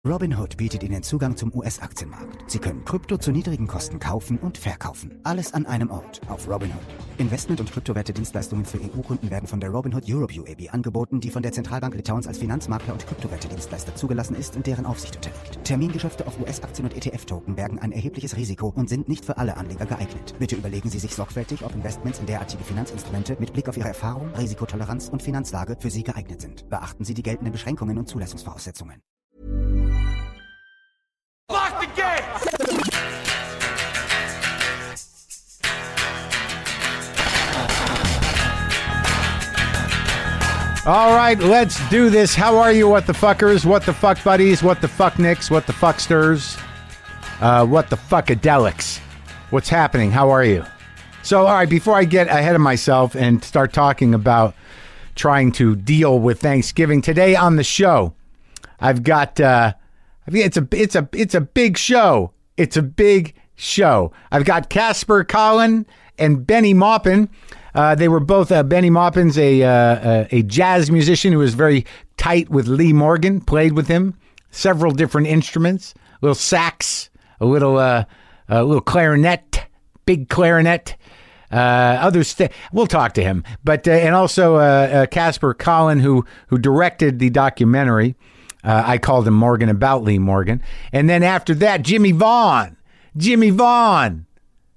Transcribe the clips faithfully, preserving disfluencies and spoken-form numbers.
Robinhood bietet Ihnen Zugang zum U S-Aktienmarkt. Sie können Krypto zu niedrigen Kosten kaufen und verkaufen. Alles an einem Ort auf Robinhood. Investment- und Kryptowerte-Dienstleistungen für E U-Kunden werden von der Robinhood Europe U A B angeboten, die von der Zentralbank Litauens als Finanzmakler und Kryptowerte-Dienstleister zugelassen ist und deren Aufsicht unterliegt. Termingeschäfte auf U S-Aktien und E T F-Token bergen ein erhebliches Risiko und sind nicht für alle Anleger geeignet. Bitte überlegen Sie sich sorgfältig, ob Investments in derartige Finanzinstrumente mit Blick auf Ihre Erfahrung, Risikotoleranz und Finanzlage für Sie geeignet sind. Beachten Sie die geltenden Beschränkungen und Zulassungsvoraussetzungen. Lock the gate! All right, let's do this. How are you, what the fuckers, what the fuck buddies, what the fuck nicks, what the fucksters, uh, what the fuckadelics? What's happening? How are you? So, all right, before I get ahead of myself and start talking about trying to deal with Thanksgiving, today on the show, I've got... Uh, I mean, it's a it's a it's a big show. It's a big show. I've got Casper Collin and Benny Maupin. Uh, they were both uh, Benny Maupin's a uh, a jazz musician who was very tight with Lee Morgan. Played with him several different instruments, a little sax, a little uh, a little clarinet, big clarinet. Uh, other st- we'll talk to him, but uh, and also uh, uh, Casper Collin, who who directed the documentary. Uh, I called him Morgan about Lee Morgan. And then after that, Jimmy Vaughn. Jimmy Vaughn.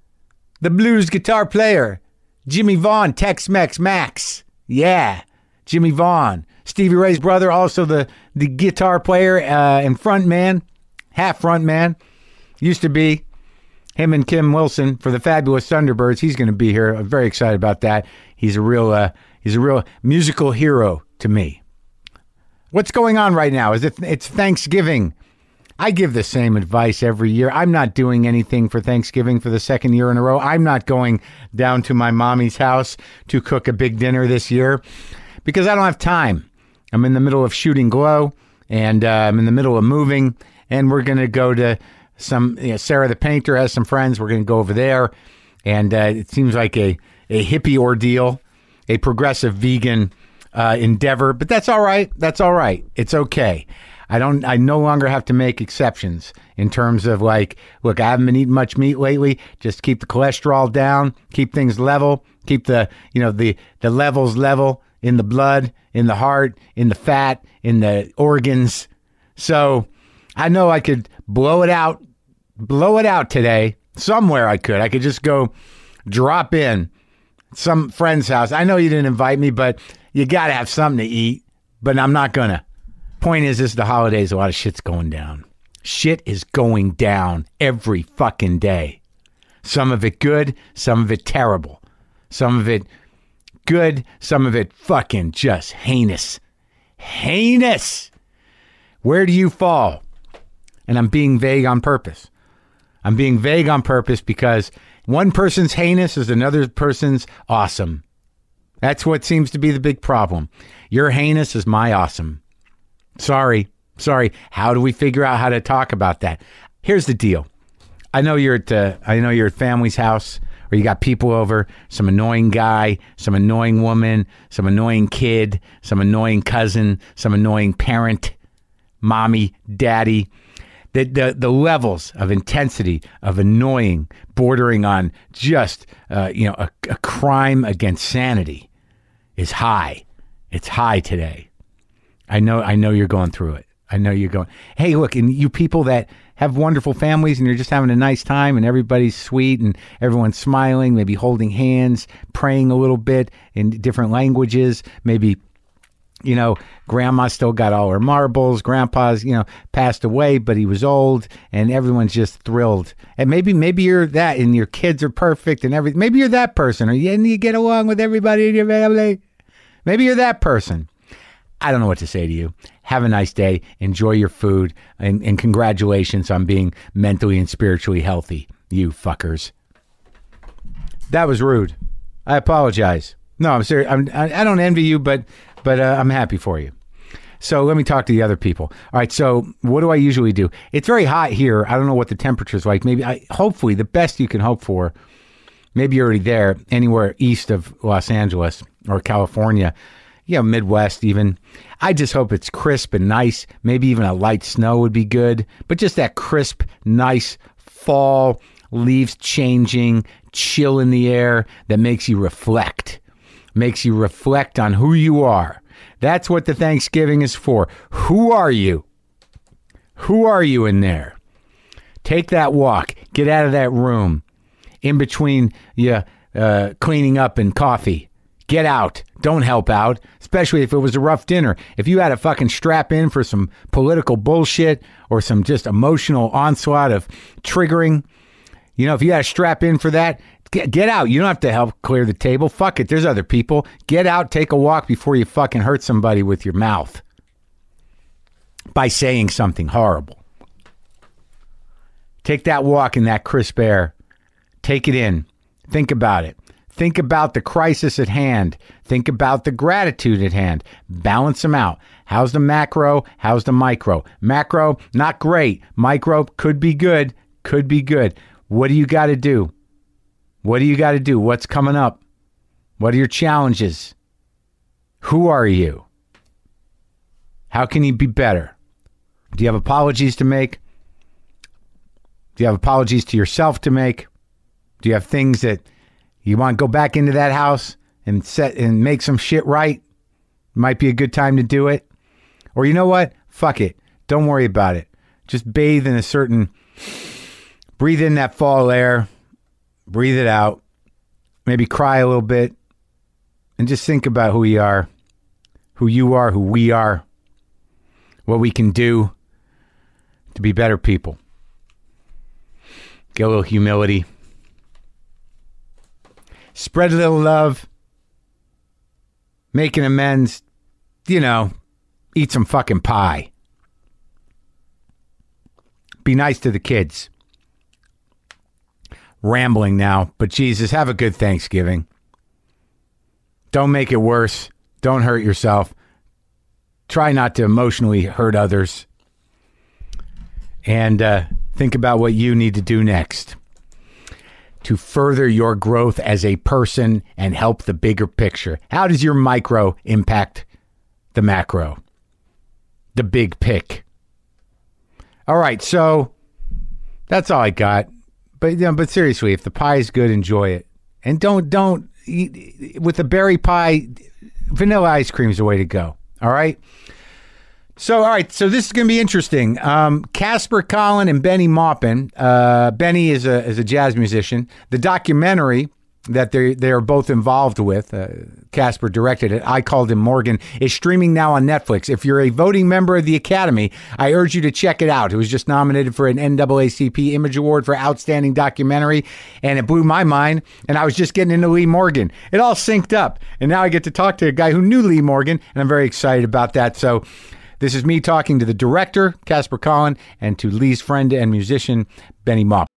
The blues guitar player. Jimmy Vaughn, Tex-Mex Max. Yeah. Jimmy Vaughn. Stevie Ray's brother, also the, the guitar player uh, and front man. Half front man. Used to be him and Kim Wilson for the Fabulous Thunderbirds. He's going to be here. I'm very excited about that. He's a real, uh, he's a real musical hero to me. What's going on right now? Is it it's Thanksgiving? I give the same advice every year. I'm not doing anything for Thanksgiving for the second year in a row. I'm not going down to my mommy's house to cook a big dinner this year because I don't have time. I'm in the middle of shooting Glow, and uh, I'm in the middle of moving, and we're going to go to some, you know, Sarah the Painter has some friends. We're going to go over there, and uh, it seems like a, a hippie ordeal, a progressive vegan Uh, endeavor, but that's all right. That's all right. It's okay. I don't. I no longer have to make exceptions in terms of like, look, I haven't been eating much meat lately. Just keep the cholesterol down, keep things level, keep the you know the the levels level in the blood, in the heart, in the fat, in the organs. So I know I could blow it out, blow it out today. Somewhere I could. I could just go drop in some friend's house. I know you didn't invite me, but you got to have something to eat, but I'm not going to. Point is, this is the holidays. A lot of shit's going down. Shit is going down every fucking day. Some of it good, some of it terrible. Some of it good, some of it fucking just heinous. Heinous! Where do you fall? And I'm being vague on purpose. I'm being vague on purpose because one person's heinous is another person's awesome. That's what seems to be the big problem. Your heinous is my awesome. Sorry. Sorry. How do we figure out how to talk about that? Here's the deal. I know you're at uh, I know you're at family's house, or you got people over, some annoying guy, some annoying woman, some annoying kid, some annoying cousin, some annoying parent, mommy, daddy. The, the, the levels of intensity of annoying, bordering on just, uh, you know, a, a crime against sanity is high. It's high today. I know, I know you're going through it. I know you're going, hey, look, and you people that have wonderful families and you're just having a nice time and everybody's sweet and everyone's smiling, maybe holding hands, praying a little bit in different languages, maybe, you know, grandma still got all her marbles. Grandpa's, you know, passed away, but he was old, and everyone's just thrilled. And maybe, maybe you're that, and your kids are perfect, and everything. Maybe you're that person, or you, and you get along with everybody in your family. Maybe you're that person. I don't know what to say to you. Have a nice day. Enjoy your food, and, and congratulations on being mentally and spiritually healthy, you fuckers. That was rude. I apologize. No, I'm serious. I'm, I, I don't envy you, but. But uh, I'm happy for you. So let me talk to the other people. All right, so what do I usually do? It's very hot here. I don't know what the temperature's like. Maybe, I, hopefully, the best you can hope for, maybe you're already there, anywhere east of Los Angeles or California, you know, Midwest even. I just hope it's crisp and nice. Maybe even a light snow would be good. But just that crisp, nice fall, leaves changing, chill in the air that makes you reflect. Makes you reflect on who you are. That's what the Thanksgiving is for. Who are you? Who are you in there? Take that walk. Get out of that room. In between you uh, cleaning up and coffee. Get out. Don't help out, especially if it was a rough dinner. If you had to fucking strap in for some political bullshit or some just emotional onslaught of triggering, you know, if you had to strap in for that, get, get out. You don't have to help clear the table. Fuck it. There's other people. Get out, take a walk before you fucking hurt somebody with your mouth by saying something horrible. Take that walk in that crisp air. Take it in. Think about it. Think about the crisis at hand. Think about the gratitude at hand. Balance them out. How's the macro? How's the micro? Macro, not great. Micro, could be good. Could be good. What do you got to do? What do you got to do? What's coming up? What are your challenges? Who are you? How can you be better? Do you have apologies to make? Do you have apologies to yourself to make? Do you have things that you want to go back into that house and set and make some shit right? Might be a good time to do it. Or you know what? Fuck it. Don't worry about it. Just bathe in a certain, breathe in that fall air, breathe it out, maybe cry a little bit, and just think about who you are, who you are, who we are, what we can do to be better people. Get a little humility. Spread a little love. Making amends. You know, eat some fucking pie. Be nice to the kids. Rambling now, but Jesus, have a good Thanksgiving. Don't make it worse. Don't hurt yourself. Try not to emotionally hurt others. And uh, think about what you need to do next to further your growth as a person and help the bigger picture. How does your micro impact the macro? The big pic. All right, so that's all I got. But you know, but seriously, if the pie is good, enjoy it. And don't don't eat with the berry pie. Vanilla ice cream is the way to go. All right. So, all right. So this is going to be interesting. Um, Casper Collin and Benny Maupin. Uh, Benny is a is a jazz musician. The documentary that they they are both involved with, uh, Casper directed it. I Called Him Morgan, is streaming now on Netflix. If you're a voting member of the Academy, I urge you to check it out. It was just nominated for an N double A C P Image Award for Outstanding Documentary, and it blew my mind. And I was just getting into Lee Morgan. It all synced up, and now I get to talk to a guy who knew Lee Morgan, and I'm very excited about that. So. This is me talking to the director, Casper Collin, and to Lee's friend and musician, Benny Maupin.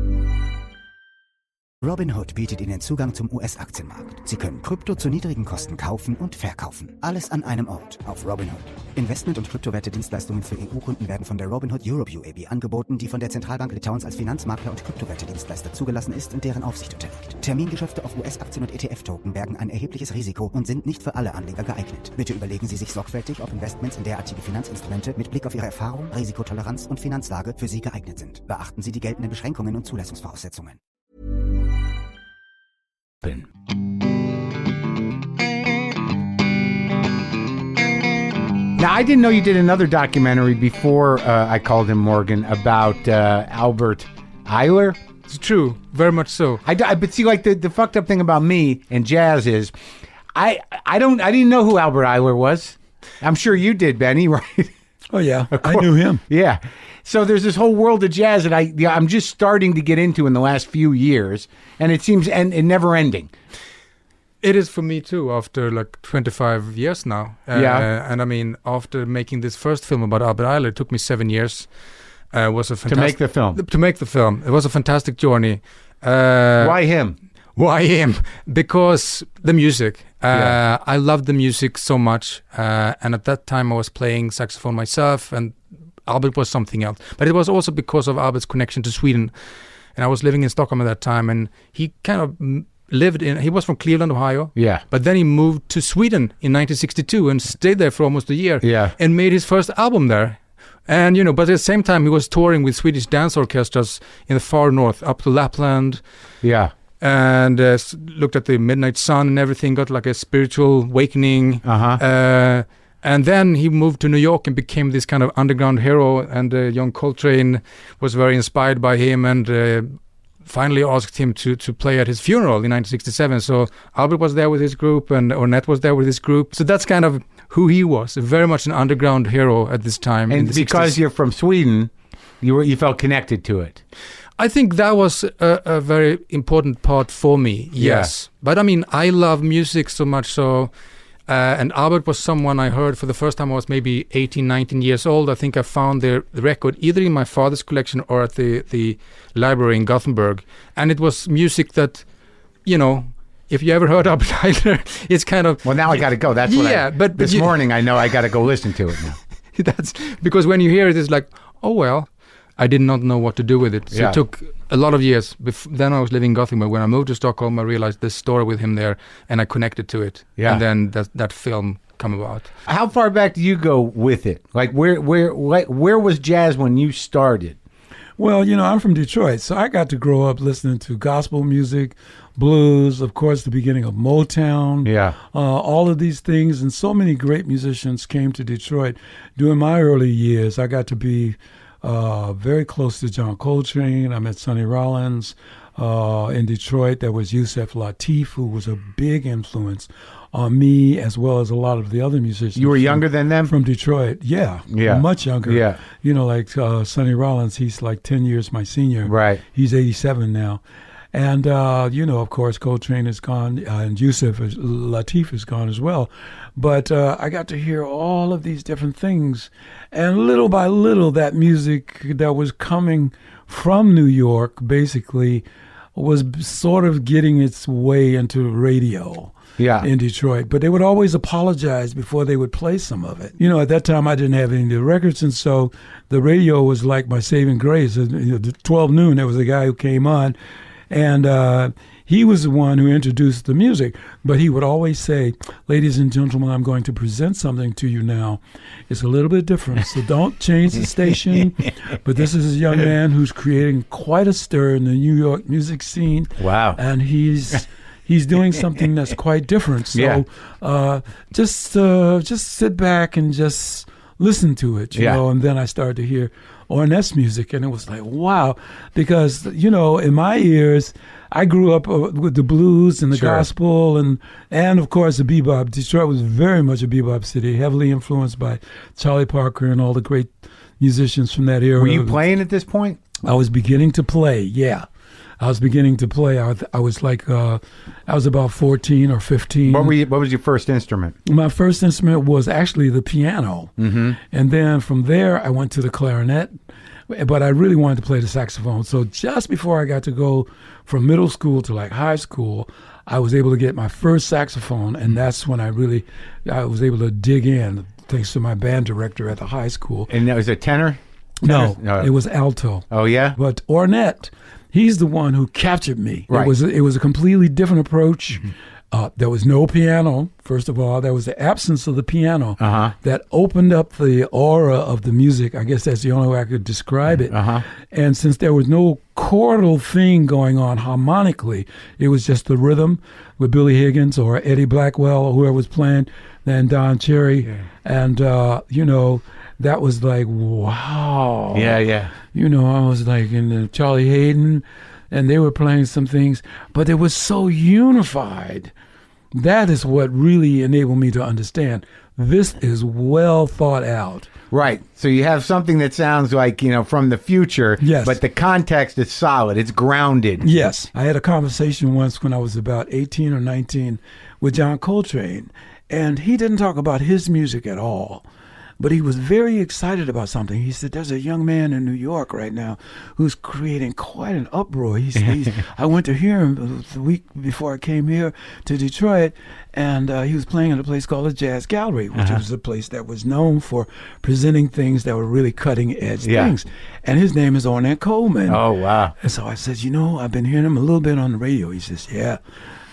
Robinhood bietet Ihnen Zugang zum U S-Aktienmarkt. Sie können Krypto zu niedrigen Kosten kaufen und verkaufen. Alles an einem Ort auf Robinhood. Investment- und Kryptowerte-Dienstleistungen für E U-Kunden werden von der Robinhood Europe U A B angeboten, die von der Zentralbank Litauens als Finanzmakler und Kryptowerte-Dienstleister zugelassen ist und deren Aufsicht unterliegt. Termingeschäfte auf U S-Aktien und E T F-Token bergen ein erhebliches Risiko und sind nicht für alle Anleger geeignet. Bitte überlegen Sie sich sorgfältig, ob Investments in derartige Finanzinstrumente mit Blick auf Ihre Erfahrung, Risikotoleranz und Finanzlage für Sie geeignet sind. Beachten Sie die geltenden Beschränkungen und Zulassungsvoraussetzungen. Now, I didn't know you did another documentary before uh, I Called Him Morgan about uh, Albert Ayler. It's true, very much so. I, I but see, like the, the fucked up thing about me and jazz is, I I don't I didn't know who Albert Ayler was. I'm sure you did, Benny, right? Oh yeah, I knew him. Yeah. So there's this whole world of jazz that I yeah, I'm just starting to get into in the last few years, and it seems and, and never ending. It is for me too, after like twenty-five years now. Uh, Yeah. And I mean, after making this first film about Albert Ayler, it took me seven years. Uh, it was a fantastic, To make the film. To make the film. It was a fantastic journey. Uh, Why him? Why him? Because the music. Uh, Yeah. I loved the music so much. Uh, and at that time I was playing saxophone myself, and Albert was something else. But it was also because of Albert's connection to Sweden. And I was living in Stockholm at that time, and he kind of lived in, he was from Cleveland, Ohio. Yeah. But then he moved to Sweden in nineteen sixty-two and stayed there for almost a year. Yeah. And made his first album there. And, you know, but at the same time, he was touring with Swedish dance orchestras in the far north, up to Lapland. Yeah. And uh, s- looked at the midnight sun and everything, got like a spiritual awakening. Uh-huh. Uh, and then he moved to New York and became this kind of underground hero. And uh, John Coltrane was very inspired by him and uh, finally asked him to, to play at his funeral in nineteen sixty-seven. So Albert was there with his group and Ornette was there with his group. So that's kind of who he was, very much an underground hero at this time. And in the because sixties. you're from Sweden, you were you felt connected to it. I think that was a, a very important part for me, yes. Yeah. But I mean, I love music so much so, uh, and Albert was someone I heard for the first time I was maybe eighteen, nineteen years old. I think I found the, the record either in my father's collection or at the, the library in Gothenburg. And it was music that, you know, if you ever heard Albert Ayler, it's kind of... Well, now I got to go. That's what yeah, I... but, but this you, morning, I know I got to go listen to it now. That's because when you hear it, it's like, oh, well, I did not know what to do with it. So Yeah. it took a lot of years. Bef- then I was living in Gothenburg. When I moved to Stockholm, I realized this story with him there, and I connected to it. Yeah. And then that that film come about. How far back do you go with it? Like, where where like, where was jazz when you started? Well, you know, I'm from Detroit, so I got to grow up listening to gospel music, blues, of course, the beginning of Motown, Yeah. uh, all of these things. And so many great musicians came to Detroit. During my early years, I got to be uh, very close to John Coltrane. I met Sonny Rollins. Uh, in Detroit, there was Yusef Lateef, who was a big influence on me, as well as a lot of the other musicians. You were from- younger than them? From Detroit, yeah. Yeah. Much younger. Yeah. You know, like uh, Sonny Rollins, he's like ten years my senior. Right. He's eighty-seven now. And, uh, you know, of course, Coltrane is gone, uh, and Yusef is, Lateef is gone as well. But uh, I got to hear all of these different things. And little by little, that music that was coming from New York, basically, was sort of getting its way into radio. Yeah. In Detroit, but they would always apologize before they would play some of it. You know, at that time I didn't have any of the records, and so the radio was like my saving grace. You know, at twelve noon, there was a guy who came on, and uh, he was the one who introduced the music. But he would always say, "Ladies and gentlemen, I'm going to present something to you now. It's a little bit different, so don't change the station. But this is a young man who's creating quite a stir in the New York music scene. Wow. And he's." He's doing something that's quite different. So Yeah. uh, just uh, just sit back and just listen to it, you Yeah. know. And then I started to hear Ornette's music, and it was like, wow. Because, you know, in my ears, I grew up uh, with the blues and the Sure. gospel and, and, of course, the bebop. Detroit was very much a bebop city, heavily influenced by Charlie Parker and all the great musicians from that era. Were you playing at this point? I was beginning to play, yeah. I was beginning to play. I, I was like, uh, I was about fourteen or fifteen. What were you, what was your first instrument? My first instrument was actually the piano. Mm-hmm. And then from there, I went to the clarinet. But I really wanted to play the saxophone. So just before I got to go from middle school to like high school, I was able to get my first saxophone. And that's when I really, I was able to dig in, thanks to my band director at the high school. And that was a tenor? No, No. it was alto. Oh, yeah? But Ornette, he's the one who captured me. Right. It was a, it was a completely different approach. Mm-hmm. Uh, there was no piano, first of all. There was the absence of the piano Uh-huh. that opened up the aura of the music. I guess that's the only way I could describe it. Uh-huh. And since there was no chordal thing going on harmonically, it was just the rhythm with Billy Higgins or Eddie Blackwell or whoever was playing, then Don Cherry. Yeah. And, uh, you know, that was like, wow. Yeah, yeah. You know, I was like in the Charlie Hayden, and they were playing some things, but it was so unified. That is what really enabled me to understand this is well thought out. Right. So you have something that sounds like, you know, from the future, Yes. but the context is solid. It's grounded. Yes. I had a conversation once when I was about eighteen or nineteen with John Coltrane, and he didn't talk about his music at all. But he was very excited about something. He said, there's a young man in New York right now who's creating quite an uproar. He's, he's, I went to hear him the week before I came here to Detroit, and uh, he was playing at a place called the Jazz Gallery, which Uh-huh. was a place that was known for presenting things that were really cutting-edge Yeah. things. And his name is Ornette Coleman. Oh, wow. And so I said, you know, I've been hearing him a little bit on the radio. He says, yeah.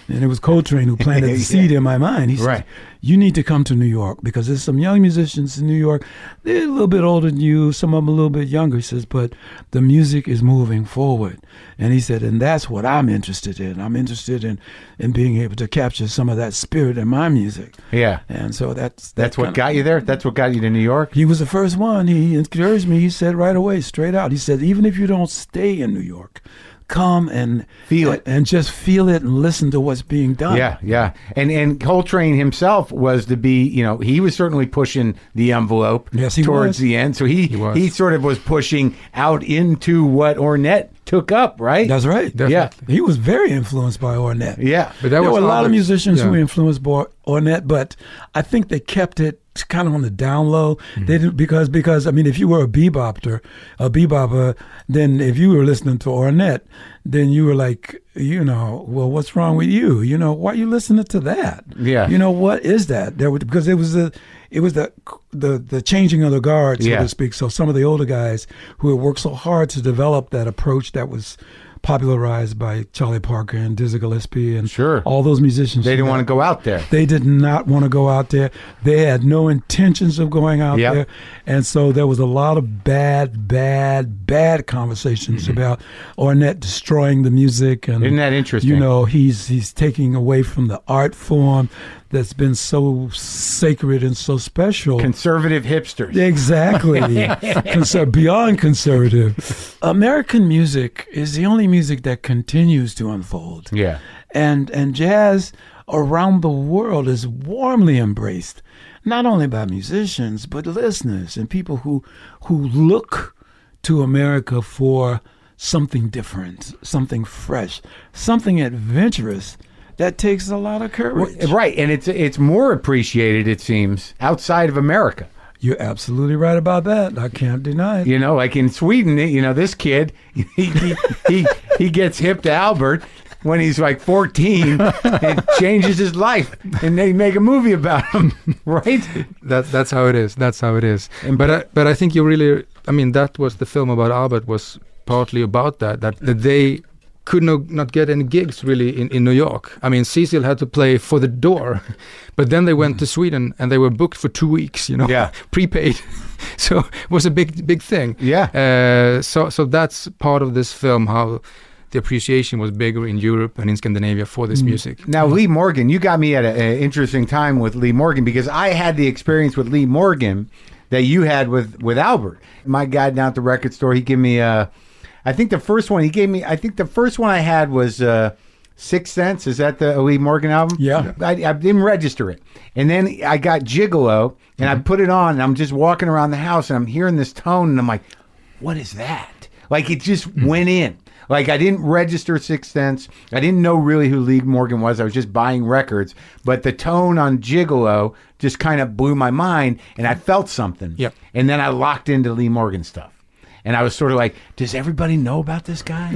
And it was Coltrane who planted the seed in my mind. He said, Right. you need to come to New York because there's some young musicians in New York. They're a little bit older than you, some of them a little bit younger. He says, but the music is moving forward. And he said, and that's what I'm interested in. I'm interested in, in being able to capture some of that spirit in my music. Yeah. And so that's... That's that what kinda- got you there? That's what got you to New York? He was the first one. He encouraged me. He said right away, straight out, he said, even if you don't stay in New York, come and Feel it. and just feel it and listen to what's being done. Yeah, yeah. And and Coltrane himself was to be, you know, he was certainly pushing the envelope Yes, he towards was. the end. So he, He was. he sort of was pushing out into what Ornette took up, right? That's right. Yeah. He was very influenced by Ornette. Yeah. But that there was were a lot of Albert's- musicians who yeah. influenced by Ornette, but I think they kept it kind of on the down low. Mm-hmm. They didn't because because I mean, if you were a bebopper, a bebopper, then if you were listening to Ornette, then you were like, you know, well, what's wrong with you? You know, why are you listening to that? Yeah. You know, what is that? There was, because it was the it was the the the changing of the guard, so Yeah. to speak. So some of the older guys who had worked so hard to develop that approach that was popularized by Charlie Parker and Dizzy Gillespie and Sure. all those musicians. They didn't want to go out there. They did not want to go out there. They had no intentions of going out Yep. there. And so there was a lot of bad, bad, bad conversations Mm-hmm. about Ornette destroying the music. And, Isn't that interesting? You know, he's he's taking away from the art form that's been so sacred and so special. Conservative hipsters. Exactly. Conser- beyond conservative. American music is the only music that continues to unfold. Yeah. And and jazz around the world is warmly embraced, not only by musicians, but listeners and people who who look to America for something different, something fresh, something adventurous that takes a lot of courage. Right. And it's it's more appreciated, it seems, outside of America. You're absolutely right about that. I can't deny it. You know, like in Sweden, you know, this kid, he he, he, he gets hip to Albert when he's like fourteen and changes his life, and they make a movie about him, right? That that's how it is. That's how it is. But I, but I think you really. I mean, that was the film about Albert was partly about that. That that they could no, not get any gigs really in, in New York. I mean, Cecil had to play for the door, but then they went to Sweden and they were booked for two weeks. You know, Yeah. prepaid. So it was a big big thing. Yeah. Uh, so so that's part of this film. How the appreciation was bigger in Europe and in Scandinavia for this music. Now, Lee Morgan, you got me at an interesting time with Lee Morgan because I had the experience with Lee Morgan that you had with, with Albert. My guy down at the record store, he gave me, uh, I think the first one he gave me, I think the first one I had was uh, Sixth Sense. Is that the Lee Morgan album? Yeah. I, I didn't register it. And then I got Gigolo, and I put it on, and I'm just walking around the house, and I'm hearing this tone, and I'm like, what is that? Like, it just went in. Like, I didn't register Sixth Sense. I didn't know really who Lee Morgan was. I was just buying records. But the tone on Gigolo just kind of blew my mind, and I felt something. Yep. And then I locked into Lee Morgan stuff. And I was sort of like, does everybody know about this guy?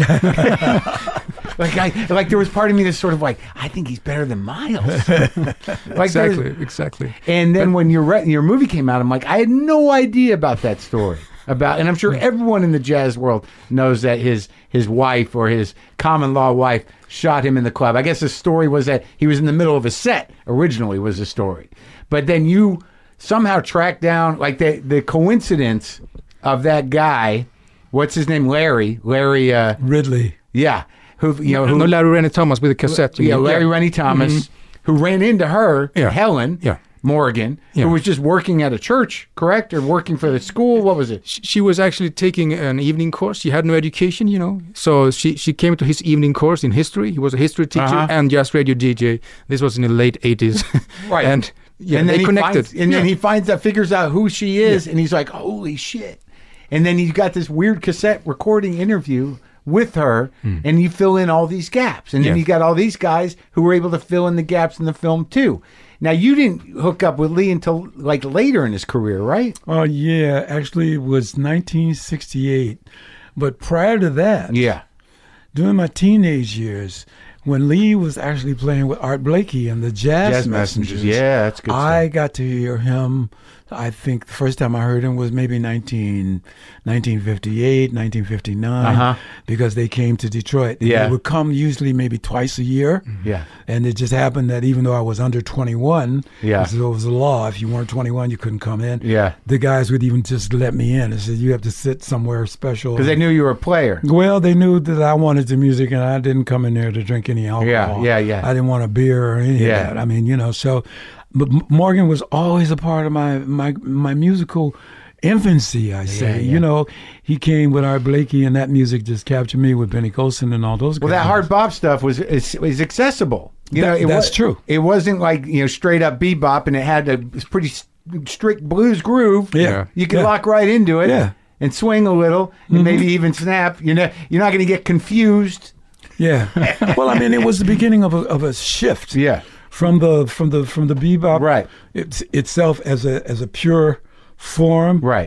like, I, like there was part of me that's sort of like, I think he's better than Miles. like there's- Exactly, exactly. And then when your re- your movie came out, I'm like, I had no idea about that story. About, and I'm sure everyone in the jazz world knows that his his wife or his common law wife shot him in the club. I guess the story was that he was in the middle of a set. Originally, was the story, but then you somehow tracked down like the the coincidence of that guy. What's his name? Larry. Larry. Uh, Ridley. yeah. Who you know? Who, No, Larry Rennie Thomas with a cassette. you yeah, mean? Larry Rennie Thomas, who ran into her, Yeah. Helen. Yeah. Morgan, Yeah. who was just working at a church, correct? Or working for the school? What was it? She she was actually taking an evening course. She had no education, you know. So she, she came to his evening course in history. He was a history teacher Uh-huh. and jazz radio D J. This was in the late eighties. Right. And yeah, and then they he connected. Finds, and then Yeah. he finds out, figures out who she is, and he's like, holy shit. And then he's got this weird cassette recording interview with her, and you fill in all these gaps. And then Yeah. you got all these guys who were able to fill in the gaps in the film, too. Now, you didn't hook up with Lee until, like, later in his career, right? Oh, yeah. Actually, it was nineteen sixty-eight. But prior to that, Yeah. during my teenage years, when Lee was actually playing with Art Blakey and the Jazz, Jazz Messengers, Messengers. Yeah, that's good I stuff. got to hear him I think the first time I heard him was maybe nineteen, nineteen fifty-eight, nineteen fifty-nine, Uh-huh. because they came to Detroit. And Yeah. They would come usually maybe twice a year. Yeah. And it just happened that even though I was under twenty-one, Yeah. because it was a law, if you weren't twenty-one, you couldn't come in. Yeah. The guys would even just let me in and said, you have to sit somewhere special. Because they knew you were a player. Well, they knew that I wanted the music, and I didn't come in there to drink any alcohol. Yeah, yeah, yeah. I didn't want a beer or any Yeah. of that. I mean, you know, so but M- Morgan was always a part of my my my musical infancy, I say. Yeah, yeah. You know, he came with Art Blakey, and that music just captured me with Benny Golson and all those guys. Well, that hard bop stuff was is, is accessible. You That- know, it that's wa- true. It wasn't like, you know, straight up bebop, and it had a pretty s- strict blues groove. Yeah. You could Yeah. lock right into it. Yeah. And swing a little, and maybe even snap. You know, you're not going to get confused. Yeah. Well, I mean, it was the beginning of a of a shift. Yeah. From the from the from the bebop Right. it's, itself as a as a pure form Right.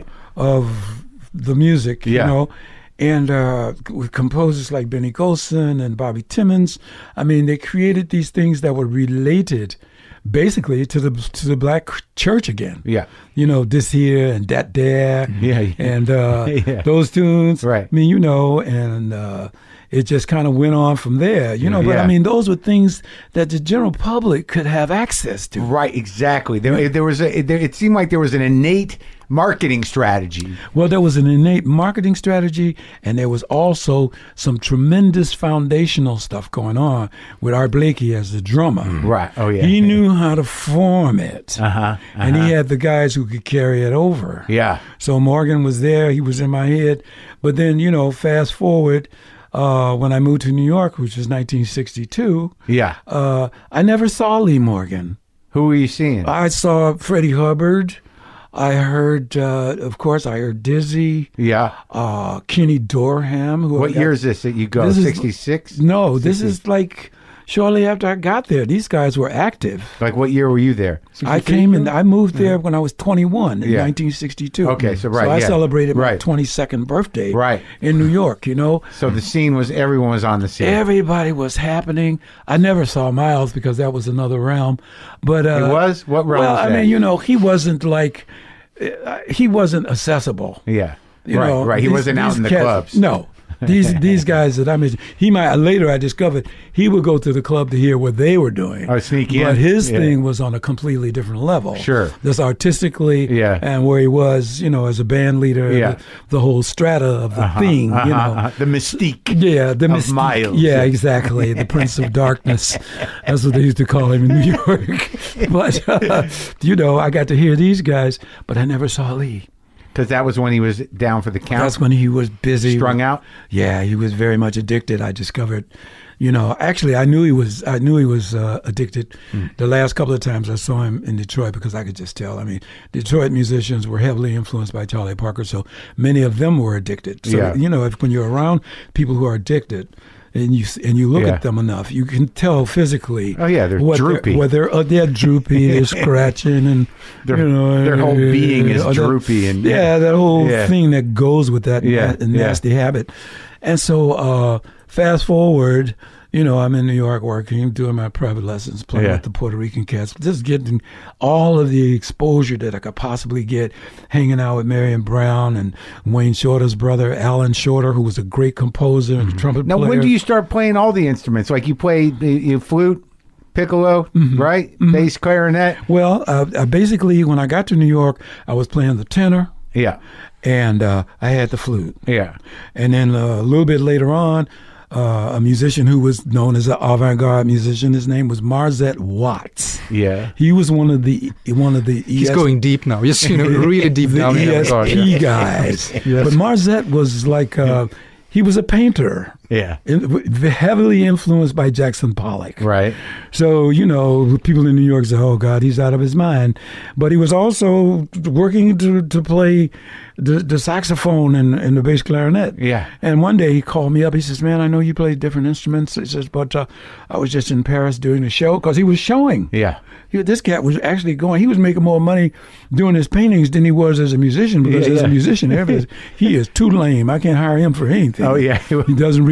of the music, Yeah. you know, and uh, with composers like Benny Golson and Bobby Timmons. I mean, they created these things that were related, basically, to the to the black church again. Yeah. You know, this here and that there. Yeah, yeah. And uh, Yeah. those tunes. Right. I mean, you know, and uh, it just kind of went on from there, you know. But Yeah. I mean, those were things that the general public could have access to. Right. Exactly. There, there was a. There, it seemed like there was an innate marketing strategy. Well, there was an innate marketing strategy, and there was also some tremendous foundational stuff going on with Art Blakey as the drummer. Right. Oh yeah. He knew how to form it, Uh huh. and he had the guys who could carry it over. Yeah. So Morgan was there; he was in my head. But then, you know, fast forward uh, when I moved to New York, which was nineteen sixty-two. Yeah. Uh, I never saw Lee Morgan. Who were you seeing? I saw Freddie Hubbard. I heard, uh, of course, I heard Dizzy. yeah. uh, Kenny Dorham. Who What I got- year is this that you go? This is- sixty-six? No, this is like shortly after I got there. These guys were active. Like what year were you there? I came in. I moved there when I was twenty-one in Yeah. nineteen sixty-two. Okay, so right, So I yeah. celebrated my Right. twenty-second birthday. Right. In New York, you know. So the scene was, everyone was on the scene. Everybody was happening. I never saw Miles because that was another realm. But uh, It was? What realm Well, was I that? mean, you know, he wasn't like uh, he wasn't accessible. Yeah. You right, know, right. He these- wasn't out these in the cats- clubs. No. These these guys that I mentioned, he might later I discovered he would go to the club to hear what they were doing. Oh, sneak in. But his Yeah. thing was on a completely different level. Sure. Just artistically, Yeah. and where he was, you know, as a band leader, Yeah. the, the whole strata of the thing, Uh-huh, you know. uh-huh. The mystique. Yeah, the Of mystique. Miles. Yeah, exactly. The Prince of Darkness. That's what they used to call him in New York. But, uh, you know, I got to hear these guys, but I never saw Lee. Because that was when he was down for the count. That's when he was busy. Strung out? Yeah, he was very much addicted. I discovered, you know, actually I knew he was I knew he was uh, addicted Mm. the last couple of times I saw him in Detroit, because I could just tell. I mean, Detroit musicians were heavily influenced by Charlie Parker, so many of them were addicted. So, Yeah. you know, if, when you're around people who are addicted, and you and you look Yeah. at them enough, you can tell physically. Oh, yeah, they're what droopy. Whether uh, they're droopy, they're scratching, and Their- you know, their whole being is uh, that- droopy and- yeah, that whole Yeah. thing that goes with that Yeah, na- yeah. nasty habit. And so, uh, fast forward, you know, I'm in New York working, doing my private lessons, playing Yeah. with the Puerto Rican cats, just getting all of the exposure that I could possibly get, hanging out with Marion Brown and Wayne Shorter's brother, Alan Shorter, who was a great composer and trumpet Mm-hmm. Now, player. when do you start playing all the instruments? Like you play the you flute, piccolo, right? Bass, clarinet? Well, uh, uh, basically, when I got to New York, I was playing the tenor, Yeah. and uh, I had the flute. Yeah. And then uh, a little bit later on, uh, a musician who was known as an avant-garde musician, his name was Marzette Watts. Yeah. He was one of the one of the He's ES going deep now. Yes, you know, really deep the now. E S P Yeah, yeah. guys. But Marzette was like uh, he was a painter, Yeah. in- heavily influenced by Jackson Pollock. Right. So, you know, people in New York say, oh, God, he's out of his mind. But he was also working to, to play the, the saxophone and, and the bass clarinet. Yeah. And one day he called me up. He says, man, I know you play different instruments. He says, but uh, I was just in Paris doing a show, because he was showing. Yeah. He, this cat was actually going, he was making more money doing his paintings than he was as a musician, because Yeah, as yeah. a musician, everybody says, he is too lame. I can't hire him for anything. Oh, yeah. He doesn't read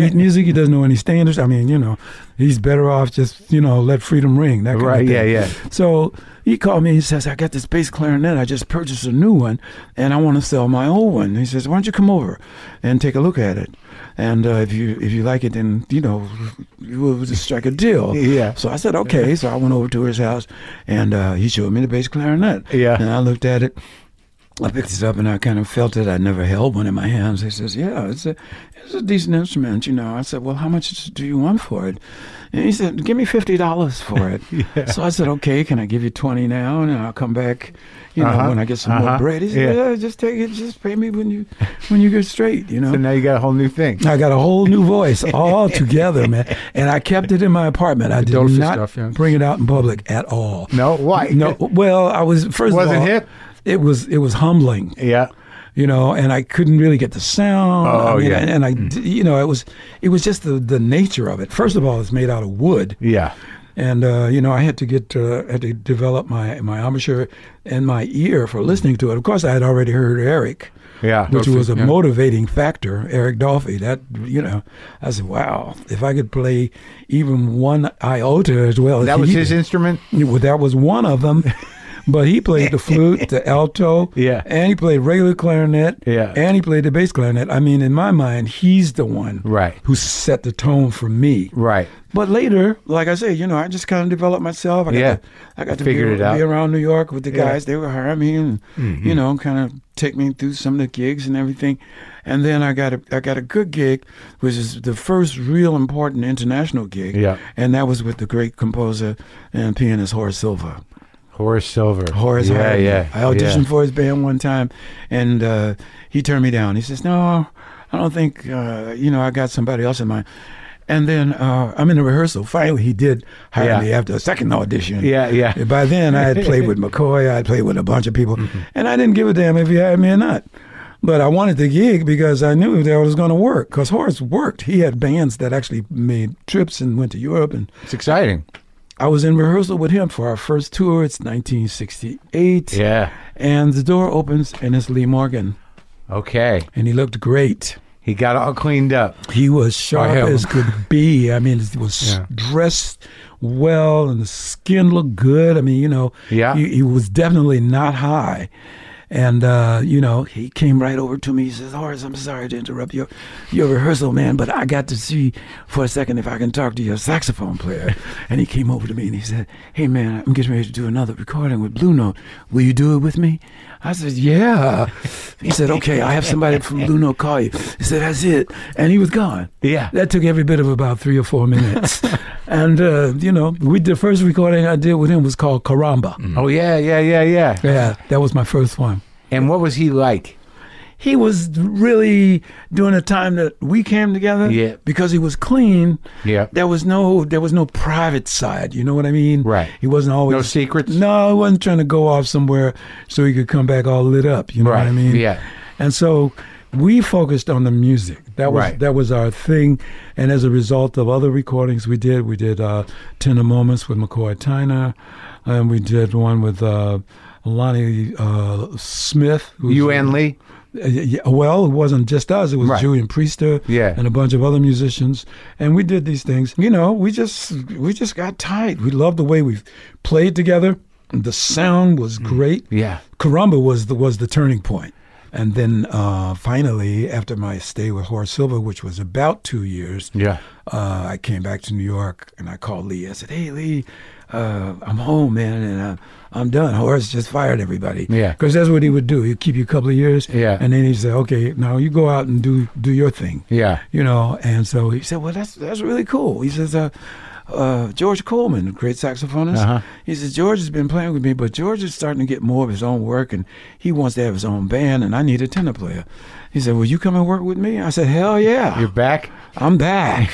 read music. He doesn't know any standards. I mean, you know, he's better off just, you know, let freedom ring. That kind Right, of thing. yeah, yeah. So he called me. He says, I got this bass clarinet. I just purchased a new one, and I want to sell my old one. He says, why don't you come over and take a look at it? And uh, if you if you like it, then, you know, we'll just strike a deal. Yeah. So I said, okay. So I went over to his house, and uh, he showed me the bass clarinet. Yeah. And I looked at it. I picked it up and I kind of felt it. I never held one in my hands. He says, yeah, it's a, it's a decent instrument, you know. I said, well, how much do you want for it? And he said, give me fifty dollars for it. Yeah. So I said, okay, can I give you twenty now? And I'll come back, you know, Uh-huh. when I get some Uh-huh. more bread. He said, Yeah. yeah, just take it. Just pay me when you when you get straight, you know. So now you got a whole new thing. I got a whole new voice all together, man. And I kept it in my apartment. I did Dolphy not stuff, yeah. bring it out in public at all. No, why? No, well, I was, first Wasn't of all, hip? it was it was humbling. Yeah. You know, and I couldn't really get the sound. Oh, I mean, yeah. And, and I, d- you know, it was it was just the, the nature of it. First of all, it's made out of wood, Yeah. and uh, you know, I had to get uh, had to develop my my embouchure and my ear for listening to it. Of course, I had already heard Eric, Yeah. which Dolphy, was a yeah. motivating factor. Eric Dolphy. That, you know, I said, wow, if I could play even one iota as well as That was he his did. instrument? Well, that was one of them. But he played the flute, the alto, Yeah. and he played regular clarinet, Yeah. and he played the bass clarinet. I mean, in my mind, he's the one Right. who set the tone for me. Right. But later, like I say, you know, I just kind of developed myself. I got Yeah. to, I got to Figured be, it out. be around New York with the Yeah. guys. They would hire me and, you know, kind of take me through some of the gigs and everything. And then I got a, I got a good gig, which is the first real important international gig. Yeah. And that was with the great composer and pianist Horace Silver. Horace Silver. Horace Yeah, hired me. yeah. I auditioned yeah. for his band one time, and uh, he turned me down. He says, no, I don't think, uh, you know, I got somebody else in mind. And then uh, I'm in the rehearsal. Finally, he did hire Yeah. me after a second audition. Yeah, yeah. By then, I had played with McCoy. I had played with a bunch of people. And I didn't give a damn if he hired me or not. But I wanted the gig because I knew that it was going to work, because Horace worked. He had bands that actually made trips and went to Europe. And It's exciting. I was in rehearsal with him for our first tour. It's nineteen sixty-eight. Yeah. And the door opens, and it's Lee Morgan. Okay. And he looked great. He got all cleaned up. He was sharp hell. as could be. I mean, he was Yeah. dressed well, and the skin looked good. I mean, you know, Yeah. he, he was definitely not high. And, uh, you know, he came right over to me. He says, Horace, I'm sorry to interrupt your, your rehearsal, man, but I got to see for a second if I can talk to your saxophone player. And he came over to me and he said, hey, man, I'm getting ready to do another recording with Blue Note. Will you do it with me? I said, yeah. He said, okay, I have somebody from Blue Note call you. He said, that's it. And he was gone. Yeah. That took every bit of about three or four minutes. And, uh, you know, we the first recording I did with him was called Caramba. Oh, yeah, yeah, yeah, yeah. Yeah, that was my first one. And what was he like? He was really during the time that we came together. Yeah. Because he was clean. Yeah. There was no there was no private side. You know what I mean? Right. He wasn't always No secrets? No, he wasn't trying to go off somewhere so he could come back all lit up. You know what I Right, mean? yeah. And so we focused on the music. That was Right. that was our thing. And as a result of other recordings we did, we did uh, Tender Moments with McCoy Tyner, and we did one with uh, Lonnie uh, Smith. who's- You and Lee? uh, yeah, well, it wasn't just us. It was Right. Julian Priester Yeah. and a bunch of other musicians, and we did these things. You know, we just we just got tight. We loved the way we played together. The sound was great. Yeah. Caramba was the was the turning point. And then uh, finally, after my stay with Horace Silver, which was about two years, Yeah. uh, I came back to New York and I called Lee. I said, "Hey, Lee, uh, I'm home, man, and uh, I'm done. Horace just fired everybody." Yeah. Because that's what he would do. He'd keep you a couple of years. Yeah. And then he'd say, "Okay, now you go out and do do your thing." Yeah. You know. And so he said, "Well, that's that's really cool." He says, uh, uh, George Coleman, great saxophonist. Uh-huh. He says, George has been playing with me, but George is starting to get more of his own work, and he wants to have his own band, and I need a tenor player. He said, will you come and work with me? I said, hell yeah. You're back? I'm back.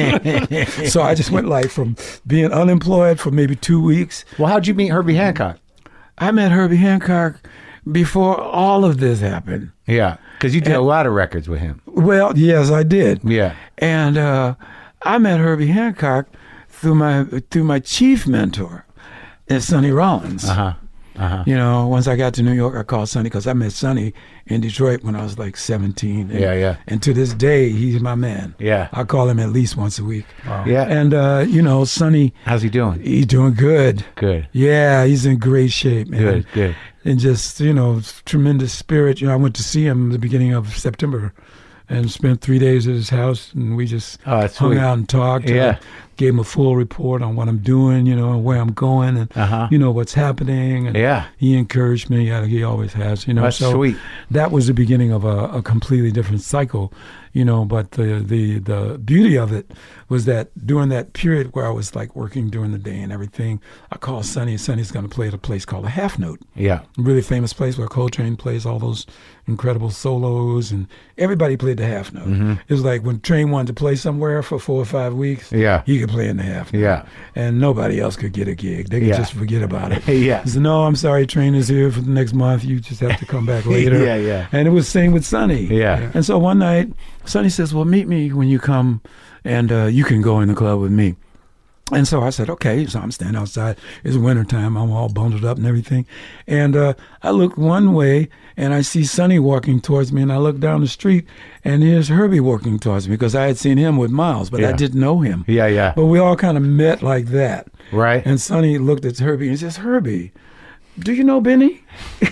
So I just went like from being unemployed for maybe two weeks. Well, how'd you meet Herbie Hancock? I met Herbie Hancock before all of this happened. Yeah. Because you did a And- lot of records with him. Well, yes, I did. Yeah. And uh, I met Herbie Hancock through my through my chief mentor, uh, Sonny Rollins. Uh-huh. Uh-huh. You know, once I got to New York, I called Sonny because I met Sonny in Detroit when I was like seventeen. And, Yeah, yeah. And to this day, he's my man. Yeah. I call him at least once a week. Yeah. And, uh, you know, Sonny, How's he doing? he's doing good. Good. Yeah, he's in great shape, man. Good, good. And just, you know, tremendous spirit. You know, I went to see him at the beginning of September and spent three days at his house, and we just Oh, that's hung sweet. out and talked. Yeah. I gave him a full report on what I'm doing, you know, and where I'm going, and, Uh-huh. you know, what's happening. And Yeah. he encouraged me. Yeah, he always has, you know. That's so sweet. that was the beginning of a, a completely different cycle, you know. But the, the, the beauty of it was that during that period where I was, like, working during the day and everything, I called Sonny, and Sonny's going to play at a place called a Half Note. Yeah. A really famous place where Coltrane plays all those incredible solos, and everybody played the half note. Mm-hmm. It was like when Train wanted to play somewhere for four or five weeks, Yeah. he could play in the half note. Yeah. And nobody else could get a gig. They could Yeah. just forget about it. Yeah. He said, no, I'm sorry, Train is here for the next month. You just have to come back later. Yeah, yeah. And it was the same with Sonny. Yeah. And so one night, Sonny says, well, meet me when you come, and uh, you can go in the club with me. And so I said, okay. So I'm standing outside. It's wintertime. I'm all bundled up and everything. And uh, I look one way, and I see Sonny walking towards me. And I look down the street, and here's Herbie walking towards me, because I had seen him with Miles, but Yeah. I didn't know him. Yeah, yeah. But we all kind of met like that. Right. And Sonny looked at Herbie and says, Herbie, do you know Benny?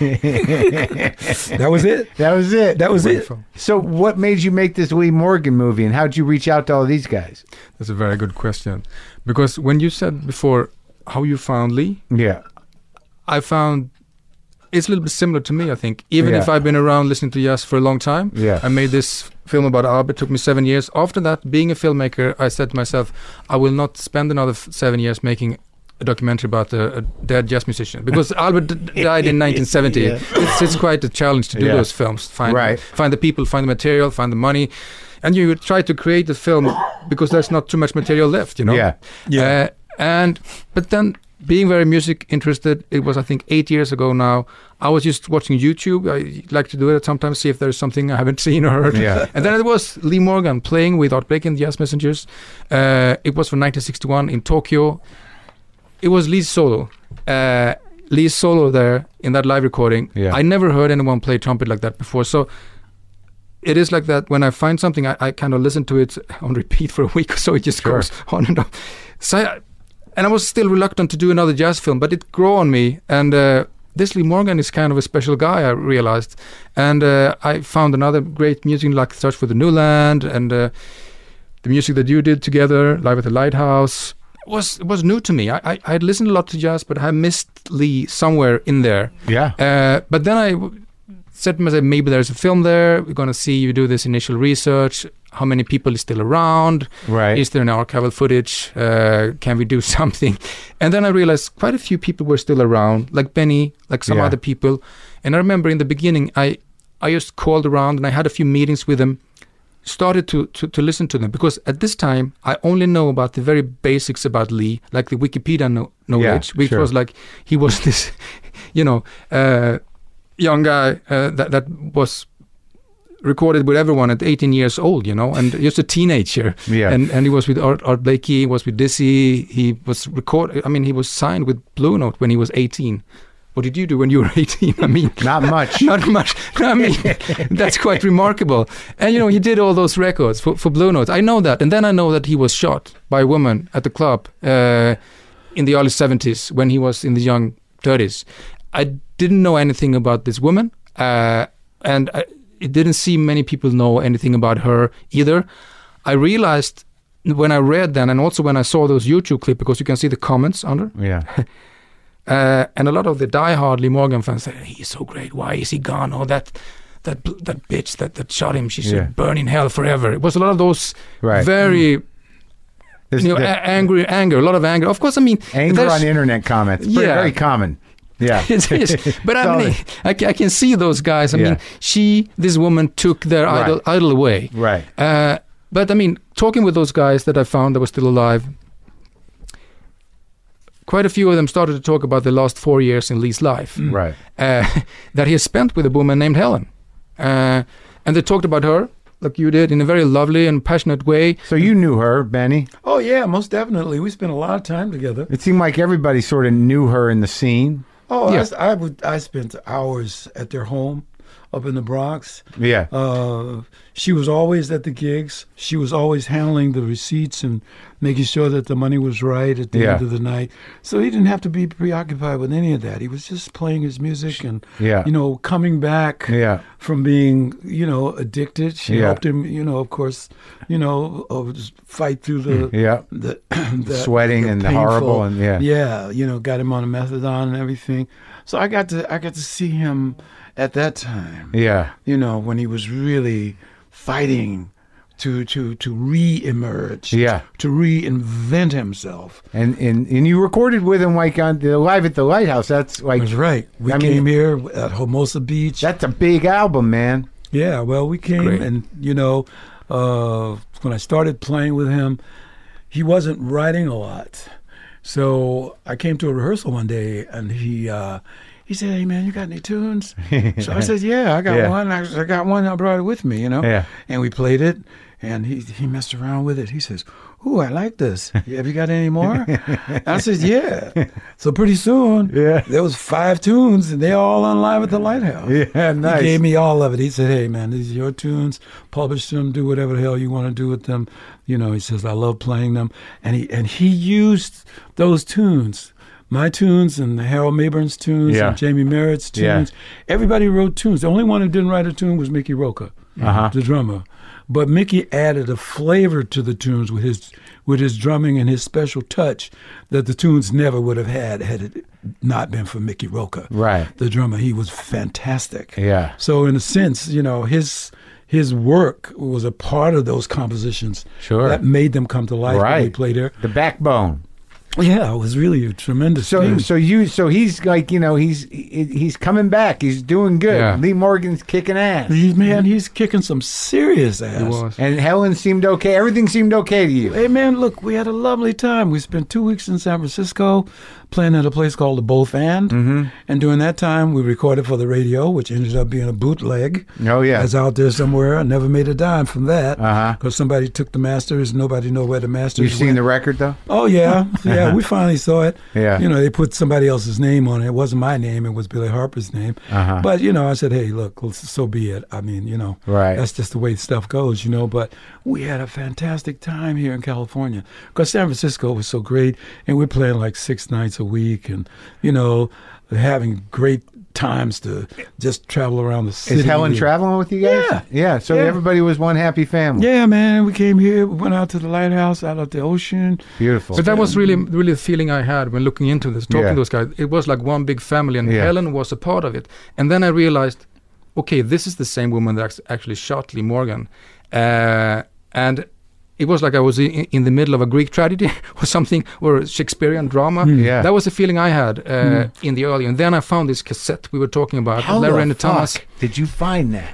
That was it. That was it. That was it. Wonderful. So what made you make this Lee Morgan movie, and how'd you reach out to all these guys? That's a very good question. Because when you said before how you found Lee, Yeah. I found it's a little bit similar to me, I think. Even Yeah. if I've been around listening to jazz for a long time, Yeah. I made this film about Albert. It took me seven years. After that, being a filmmaker, I said to myself, I will not spend another f- seven years making a documentary about a, a dead jazz musician. Because Albert d- died in nineteen seventy. Yeah. It's, it's quite a challenge to do Yeah. those films. Find, Right. find the people, find the material, find the money. And you try to create a film because there's not too much material left, you know? Yeah. Yeah. Uh, and but then being very music interested, it was I think eight years ago now. I was just watching YouTube. I like to do it sometimes, see if there's something I haven't seen or heard. Yeah. And then it was Lee Morgan playing with Art Blakey and the Jazz Messengers. Uh, it was from nineteen sixty-one in Tokyo. It was Lee's solo. Uh, Lee's solo there in that live recording. Yeah. I never heard anyone play trumpet like that before. So it is like that. When I find something, I, I kind of listen to it on repeat for a week or so. It just Sure. goes on and on. So, I, and I was still reluctant to do another jazz film, but it grew on me. And uh, this Lee Morgan is kind of a special guy, I realized. And uh, I found another great music like Search for the New Land, and uh, the music that you did together, Live at the Lighthouse, was was new to me. I, I I had listened a lot to jazz, but I missed Lee somewhere in there. Yeah. Uh, but then I w- said to myself, maybe there's a film there. We're going to see you do this initial research. How many people is still around? Right. Is there an archival footage? Uh, can we do something? And then I realized quite a few people were still around, like Benny, like some Yeah. other people. And I remember in the beginning, I, I just called around and I had a few meetings with them, started to, to, to listen to them. Because at this time, I only know about the very basics about Lee, like the Wikipedia no- knowledge, which sure. was like, he was this, you know, uh, young guy uh, that, that was recorded with everyone at eighteen years old, you know, and just a teenager. Yeah. And and he was with Art, Art Blakey, he was with Dizzy, he was record. I mean, he was signed with Blue Note when he was eighteen. What did you do when you were eighteen? I mean, Not much. not much. I mean, that's quite remarkable. And you know, he did all those records for, for Blue Note. I know that, and then I know that he was shot by a woman at the club uh, in the early seventies when he was in the young thirties. I didn't know anything about this woman, uh, and I, it didn't seem many people know anything about her either. I realized when I read them, and also when I saw those YouTube clips, because you can see the comments under, Yeah. uh, and a lot of the diehard Lee Morgan fans say, he's so great, why is he gone? Oh, that that that bitch that, that shot him, she should Yeah. burn in hell forever. It was a lot of those Right. very This- you know, the- a- angry anger, a lot of anger. Of course, I mean, anger there's- on internet comments. Very, Yeah. very common. Yeah. It is. But I mean, I, ca- I can see those guys. I Yeah. mean, she, this woman took their Right. idol, idol away. Right. Uh, but I mean, talking with those guys that I found that were still alive, quite a few of them started to talk about the last four years in Lee's life Right. uh, that he has spent with a woman named Helen. Uh, and they talked about her, like you did, in a very lovely and passionate way. So you knew her, Benny. Oh, yeah, most definitely. We spent a lot of time together. It seemed like everybody sort of knew her in the scene. Oh, Yeah. I, I would. I spent hours at their home up in the Bronx. Yeah. Uh, she was always at the gigs. She was always handling the receipts and making sure that the money was right at the Yeah. end of the night. So he didn't have to be preoccupied with any of that. He was just playing his music and, Yeah. you know, coming back Yeah. from being, you know, addicted. She Yeah. helped him, you know, of course, you know, uh, just fight through the Yeah. the, the Sweating and the horrible and- yeah. yeah, you know, got him on a methadone and everything. So I got to I got to see him at that time. Yeah. You know, when he was really fighting to to to re-emerge. Yeah. To reinvent himself. And, and and you recorded with him like on the Live at the Lighthouse. That's like That's right. We I mean- came here at Hermosa Beach. that's a big album, man. Yeah, well, we came Great. and, you know, uh, when I started playing with him, he wasn't writing a lot. So I came to a rehearsal one day and he uh, he said, "Hey, man, you got any tunes?" So I said, "Yeah, I got Yeah. one. I, I got one. I brought it with me, you know." Yeah. And we played it and he, he messed around with it. He says, "Ooh, I like this. Have you got any more?" I said, "Yeah." So pretty soon, Yeah. there was five tunes and they all on Live at the Lighthouse. Yeah, nice. He gave me all of it. He said, "Hey, man, these are your tunes. Publish them. Do whatever the hell you want to do with them." You know, he says, "I love playing them." And he and he used those tunes, my tunes and Harold Mayburn's tunes Yeah. and Jamie Merritt's Yeah. tunes. Everybody wrote tunes. The only one who didn't write a tune was Mickey Roca, Uh-huh. the drummer. But Mickey added a flavor to the tunes with his with his drumming and his special touch that the tunes never would have had had it not been for Mickey Roca. Right. The drummer, he was fantastic. Yeah. So in a sense, you know, his his work was a part of those compositions. Sure. That made them come to life when we Right. played there. The backbone. Yeah, it was really a tremendous So thing. so you so he's like, you know, he's he- he's coming back. He's doing good. Yeah. Lee Morgan's kicking ass. He, man, he's kicking some serious ass. He was. And Helen seemed okay. Everything seemed okay to you. Hey, man, look, we had a lovely time. We spent two weeks in San Francisco playing at a place called the Both And. Mm-hmm. And during that time, we recorded for the radio, which ended up being a bootleg. Oh, yeah. That's out there somewhere. I never made a dime from that. Uh-huh. Because somebody took the masters. Nobody know where the masters You've seen went. the record though? Oh, yeah. Yeah, we finally saw it. Yeah. You know, they put somebody else's name on it. It wasn't my name. It was Billy Harper's name. Uh-huh. But, you know, I said, hey, look, well, so be it. I mean, you know, Right. that's just the way stuff goes, you know. But we had a fantastic time here in California because San Francisco was so great. And we're playing like six nights a week and, you know, having great times to just travel around the city. Is Helen traveling with you guys? Yeah. Yeah. So Yeah. everybody was one happy family. Yeah, man. We came here. We went out to the lighthouse, out at the ocean. Beautiful. But that was really, really the feeling I had when looking into this, talking Yeah. to those guys. It was like one big family, and Yeah. Helen was a part of it. And then I realized, okay, this is the same woman that act- actually shot Lee Morgan, uh, and it was like I was in, in the middle of a Greek tragedy or something, or Shakespearean drama. Yeah. That was the feeling I had uh, in the early. And then I found this cassette we were talking about, How Larry the and Thomas. fuck did you find that?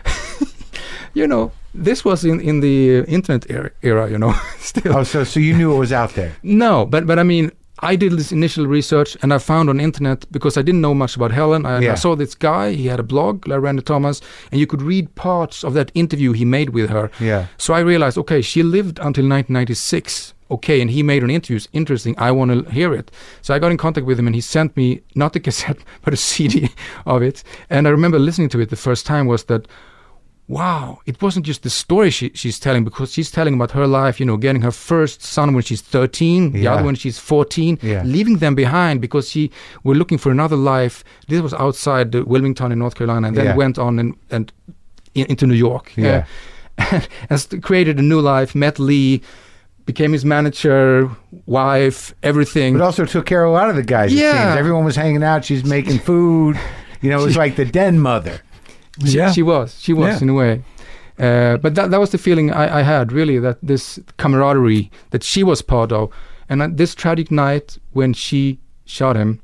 You know, this was in, in the uh, internet era, era, you know, still. Oh, so so you knew it was out there. No, but but I mean, I did this initial research and I found on internet because I didn't know much about Helen. I, Yeah. I saw this guy. He had a blog, Larry Thomas, and you could read parts of that interview he made with her. Yeah. So I realized, okay, she lived until nineteen ninety-six. Okay, and he made an interview. It's interesting. I want to hear it. So I got in contact with him, and he sent me not the cassette, but a C D of it. And I remember listening to it the first time was that, wow, it wasn't just the story she, she's telling, because she's telling about her life, you know, getting her first son when she's thirteen, the Yeah. other when she's fourteen, Yeah. leaving them behind because she were looking for another life. This was outside the Wilmington in North Carolina, and then Yeah. went on and, and in, into New York. Yeah. Uh, and st- created a new life, met Lee, became his manager, wife, everything. But also took care of a lot of the guys. It Yeah. seems. Everyone was hanging out. She's making food. You know, it was like the den mother. She, Yeah. she was. She was Yeah. in a way. Uh, but that that was the feeling I, I had, really, that this camaraderie that she was part of. And uh, this tragic night when she shot him,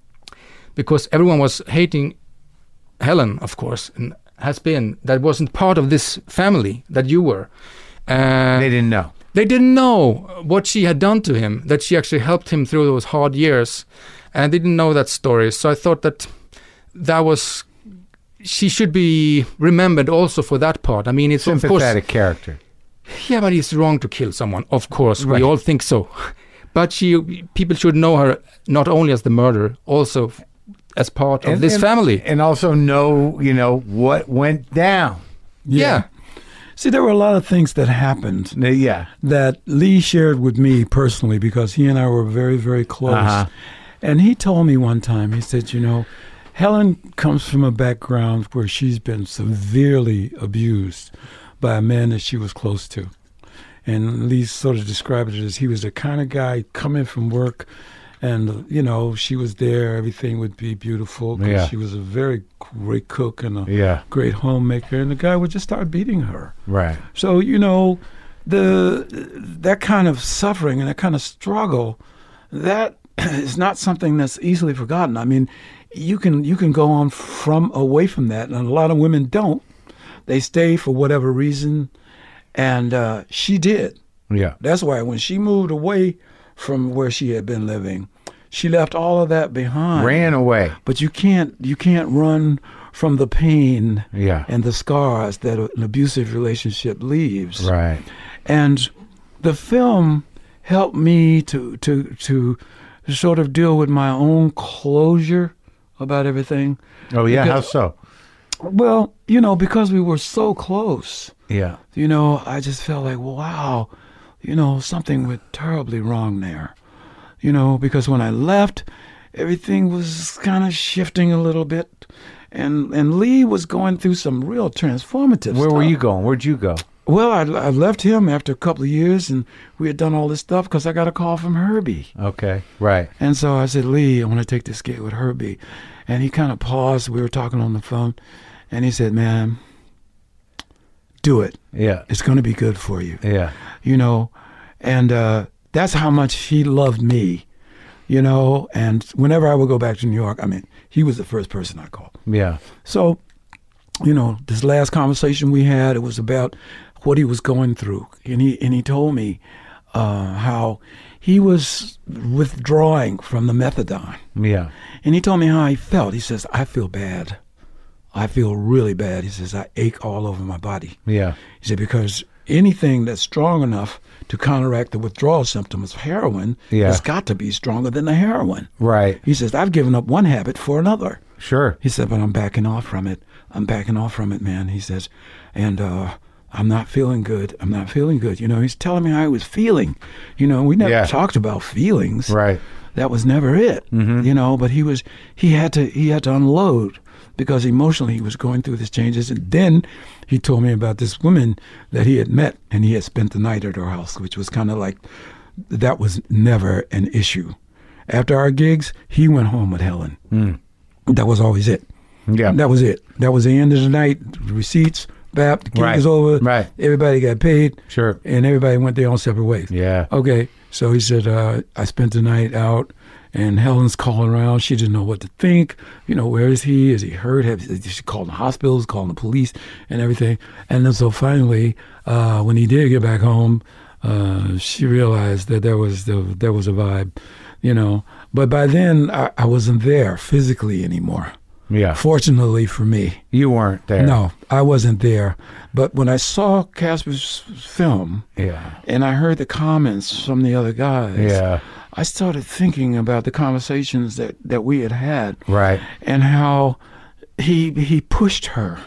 because everyone was hating Helen, of course, and has been, that wasn't part of this family that you were. Uh, They didn't know. They didn't know what she had done to him, that she actually helped him through those hard years. And they didn't know that story. So I thought that that was... She should be remembered also for that part. I mean, it's of course... Sympathetic character. Yeah, but it's wrong to kill someone. Of course, Right. we all think so. But she, people should know her not only as the murderer, also f- as part of And- this and- family. and also know, you know, what went down. Yeah. See, there were a lot of things that happened Yeah. that Lee shared with me personally because he and I were very, very close. Uh-huh. And he told me one time, he said, you know, Helen comes from a background where she's been severely abused by a man that she was close to. And Lee sort of described it as he was the kind of guy coming from work and, you know, she was there, everything would be beautiful because Yeah. she was a very great cook and a Yeah. great homemaker. And the guy would just start beating her. Right. So, you know, the that kind of suffering and that kind of struggle, that is not something that's easily forgotten. I mean, you can you can go on from away from that, and a lot of women don't. They stay for whatever reason, and uh, she did. Yeah. That's why when she moved away from where she had been living, she left all of that behind. Ran away. But you can't you can't run from the pain Yeah. and the scars that an abusive relationship leaves. Right. And the film helped me to to to sort of deal with my own closure about everything. Oh, yeah. How Because- so? Well, you know, because we were so close, Yeah. you know, I just felt like, wow, you know, something went terribly wrong there. You know, because when I left, everything was kind of shifting a little bit. And and Lee was going through some real transformative Where stuff. were you going? Where'd you go? Well, I, I left him after a couple of years, and we had done all this stuff because I got a call from Herbie. Okay. Right. And so I said, Lee, I want to take this gig with Herbie. And he kind of paused. We were talking on the phone. And he said, man, do it. Yeah. It's going to be good for you. Yeah. You know, and uh, that's how much he loved me, you know. And whenever I would go back to New York, I mean, he was the first person I called. Yeah. So, you know, this last conversation we had, it was about what he was going through. And he, and he told me uh, how he was withdrawing from the methadone. Yeah. And he told me how he felt. He says, I feel bad. I feel really bad. He says, I ache all over my body. Yeah. He said, because anything that's strong enough to counteract the withdrawal symptoms of heroin Yeah. has got to be stronger than the heroin. Right. He says, I've given up one habit for another. Sure. He said, but I'm backing off from it. I'm backing off from it, man. He says, and uh, I'm not feeling good. I'm not feeling good. You know, he's telling me how he was feeling. You know, we never Yeah. talked about feelings. Right. That was never it. Mhm. You know, but he was he had to he had to unload because emotionally he was going through these changes. And then he told me about this woman that he had met and he had spent the night at her house, which was kind of like that was never an issue. After our gigs, he went home with Helen. Mm. That was always it. Yeah. That was it. That was the end of the night. Receipts, B A P, the gig Right. was over. Right. Everybody got paid. Sure. And everybody went their own separate ways. Yeah. Okay. So he said, uh, I spent the night out, and Helen's calling around. She didn't know what to think. You know, where is he? Is he hurt? Have, she called the hospitals, calling the police, and everything. And then so finally, uh, when he did get back home, uh, she realized that there was the, there was a vibe, you know. But by then, I, I wasn't there physically anymore. Yeah. Fortunately for me. You weren't there. No, I wasn't there. But when I saw Casper's film, Yeah. and I heard the comments from the other guys, Yeah. I started thinking about the conversations that, that we had had, Right. and how he he pushed her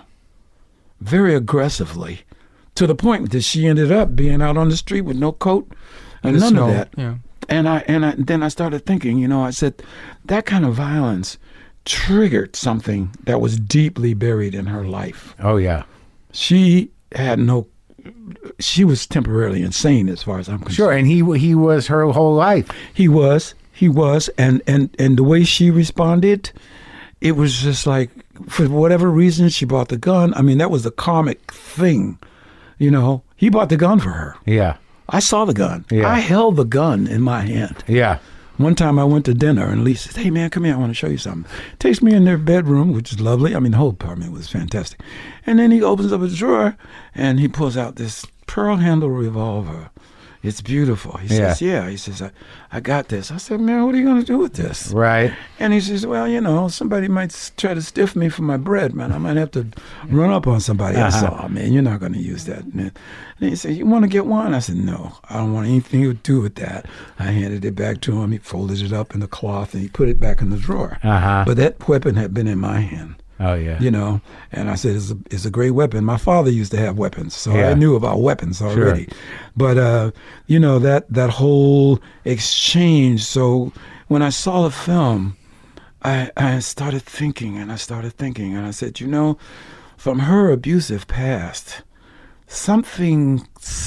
very aggressively to the point that she ended up being out on the street with no coat and The none snow, of that. Yeah. And I and I, then I started thinking, you know, I said that kind of violence triggered something that was deeply buried in her life. Oh, yeah. She had no. She was temporarily insane, as far as I'm concerned. Sure. And he he was her whole life. He was, he was, and and and the way she responded, it was just like, for whatever reason, she bought the gun. I mean, that was the comic thing, you know. He bought the gun for her. Yeah. I saw the gun. Yeah. I held the gun in my hand. Yeah. One time I went to dinner and Lee said, hey, man, come here. I want to show you something. Takes me in their bedroom, which is lovely. I mean, the whole apartment was fantastic. And then he opens up a drawer and he pulls out this pearl handle revolver. It's beautiful. He Yeah. says, yeah. He says, I, I got this. I said, man, what are you going to do with this? Right. And he says, well, you know, somebody might s- try to stiff me for my bread, man. I might have to run up on somebody. I said, oh, man, you're not going to use that. And he said, you want to get one? I said, no, I don't want anything to do with that. I handed it back to him. He folded it up in the cloth, and he put it back in the drawer. Uh-huh. But that weapon had been in my hand. Oh, yeah. You know, and I said, it's a, it's a great weapon. My father used to have weapons, so Yeah. I knew about weapons already. Sure. But, uh, you know, that, that whole exchange. So when I saw the film, I, I started thinking and I started thinking, and I said, you know, from her abusive past, something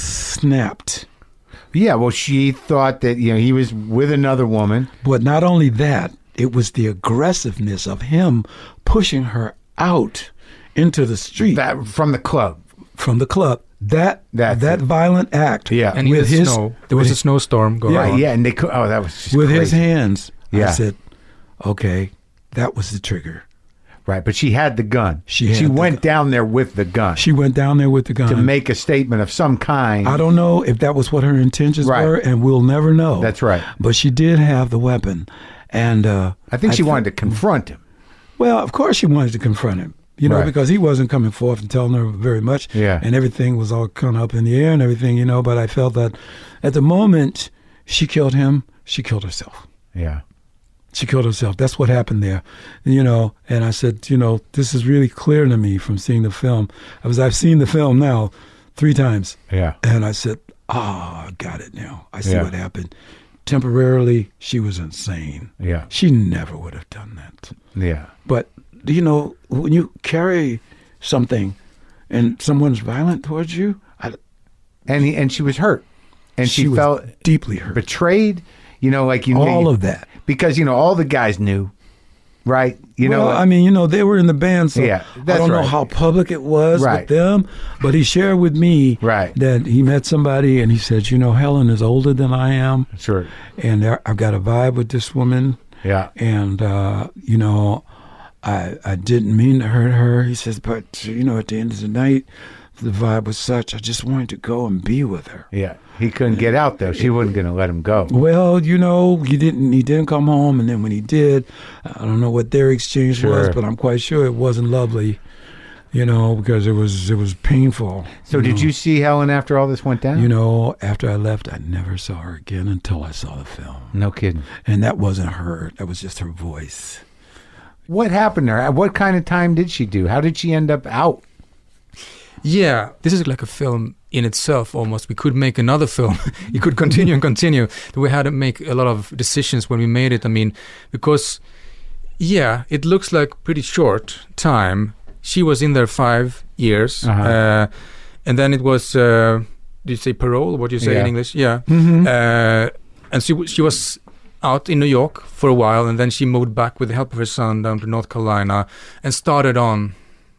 snapped. Yeah, well, she thought that, you know, he was with another woman. But not only that, it was the aggressiveness of him pushing her out into the street That from the club. from the club. That That's that it. violent act. Yeah. And in with the his snow, there was with a snowstorm going Right, on. yeah, and they could, oh, that was just with his crazy. hands. Yeah. I said, okay, that was the trigger. Right, but she had the gun. She had she the went gun. down there with the gun She went down there with the gun to make a statement of some kind. I don't know if that was what her intentions Right. were, and we'll never know. That's right. But she did have the weapon, and uh, I think she thi- wanted to confront him. Well, of course she wanted to confront him, you know, Right. because he wasn't coming forth and telling her very much. Yeah. And everything was all kind of up in the air and everything, you know, but I felt that at the moment she killed him, she killed herself. Yeah. She killed herself. That's what happened there, you know. And I said, you know, this is really clear to me from seeing the film. I was, I've seen the film now three times. Yeah. And I said, ah, I got it now. I see Yeah. what happened. Temporarily, she was insane. Yeah. She never would have done that. Yeah. But, you know, when you carry something and someone's violent towards you, I, And he, and she was hurt. And she, she was felt deeply hurt. betrayed, you know, like you All you- of that. Because, you know, all the guys knew, right? You well, know, I mean, you know, they were in the band, so Yeah, I that's don't know right. how public it was Right. with them, but he shared with me Right. that he met somebody and he said, you know, Helen is older than I am, sure. and there- I've got a vibe with this woman, Yeah. and, uh, you know, I, I didn't mean to hurt her. He says, but, you know, at the end of the night, the vibe was such, I just wanted to go and be with her. Yeah. He couldn't get out, though. She wasn't going to let him go. Well, you know, he didn't. He didn't come home, and then when he did, I don't know what their exchange Sure. was, but I'm quite sure it wasn't lovely. You know, because it was it was painful. So did you see Helen after all this went down? You know, after I left, I never saw her again until I saw the film, No kidding. and that wasn't her. That was just her voice. What happened to her? What kind of time did she do? How did she end up out? Yeah, this is like a film in itself almost. We could make another film. You could continue and continue. We had to make a lot of decisions when we made it. I mean, because, yeah, it looks like pretty short time. She was in there five years. Uh-huh. Uh, and then it was, uh, did you say parole? What do you say Yeah. in English? Yeah. Mm-hmm. Uh, and she, w- she was out in New York for a while, and then she moved back with the help of her son down to North Carolina and started on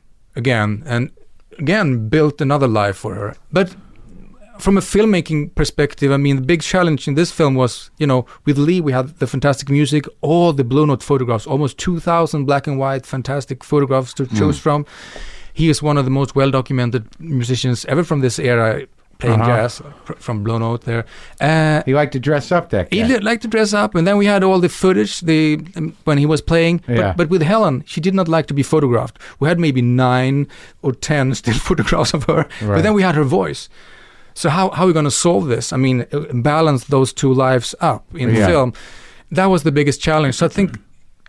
again. And again built another life for her. But from a filmmaking perspective, I mean, the big challenge in this film was, you know, with Lee we had the fantastic music, all the Blue Note photographs, almost two thousand black and white fantastic photographs to choose from. He is one of the most well documented musicians ever from this era, playing Uh-huh. jazz pr- from Blue Note there. Uh, He liked to dress up, that guy. he li- liked to dress up, and then we had all the footage the um, when he was playing. Yeah. But, but with Helen, she did not like to be photographed. We had maybe nine or ten still photographs of her, Right. but then we had her voice. So how how are we going to solve this? I mean, uh, balance those two lives up in the Yeah. film. That was the biggest challenge. So I think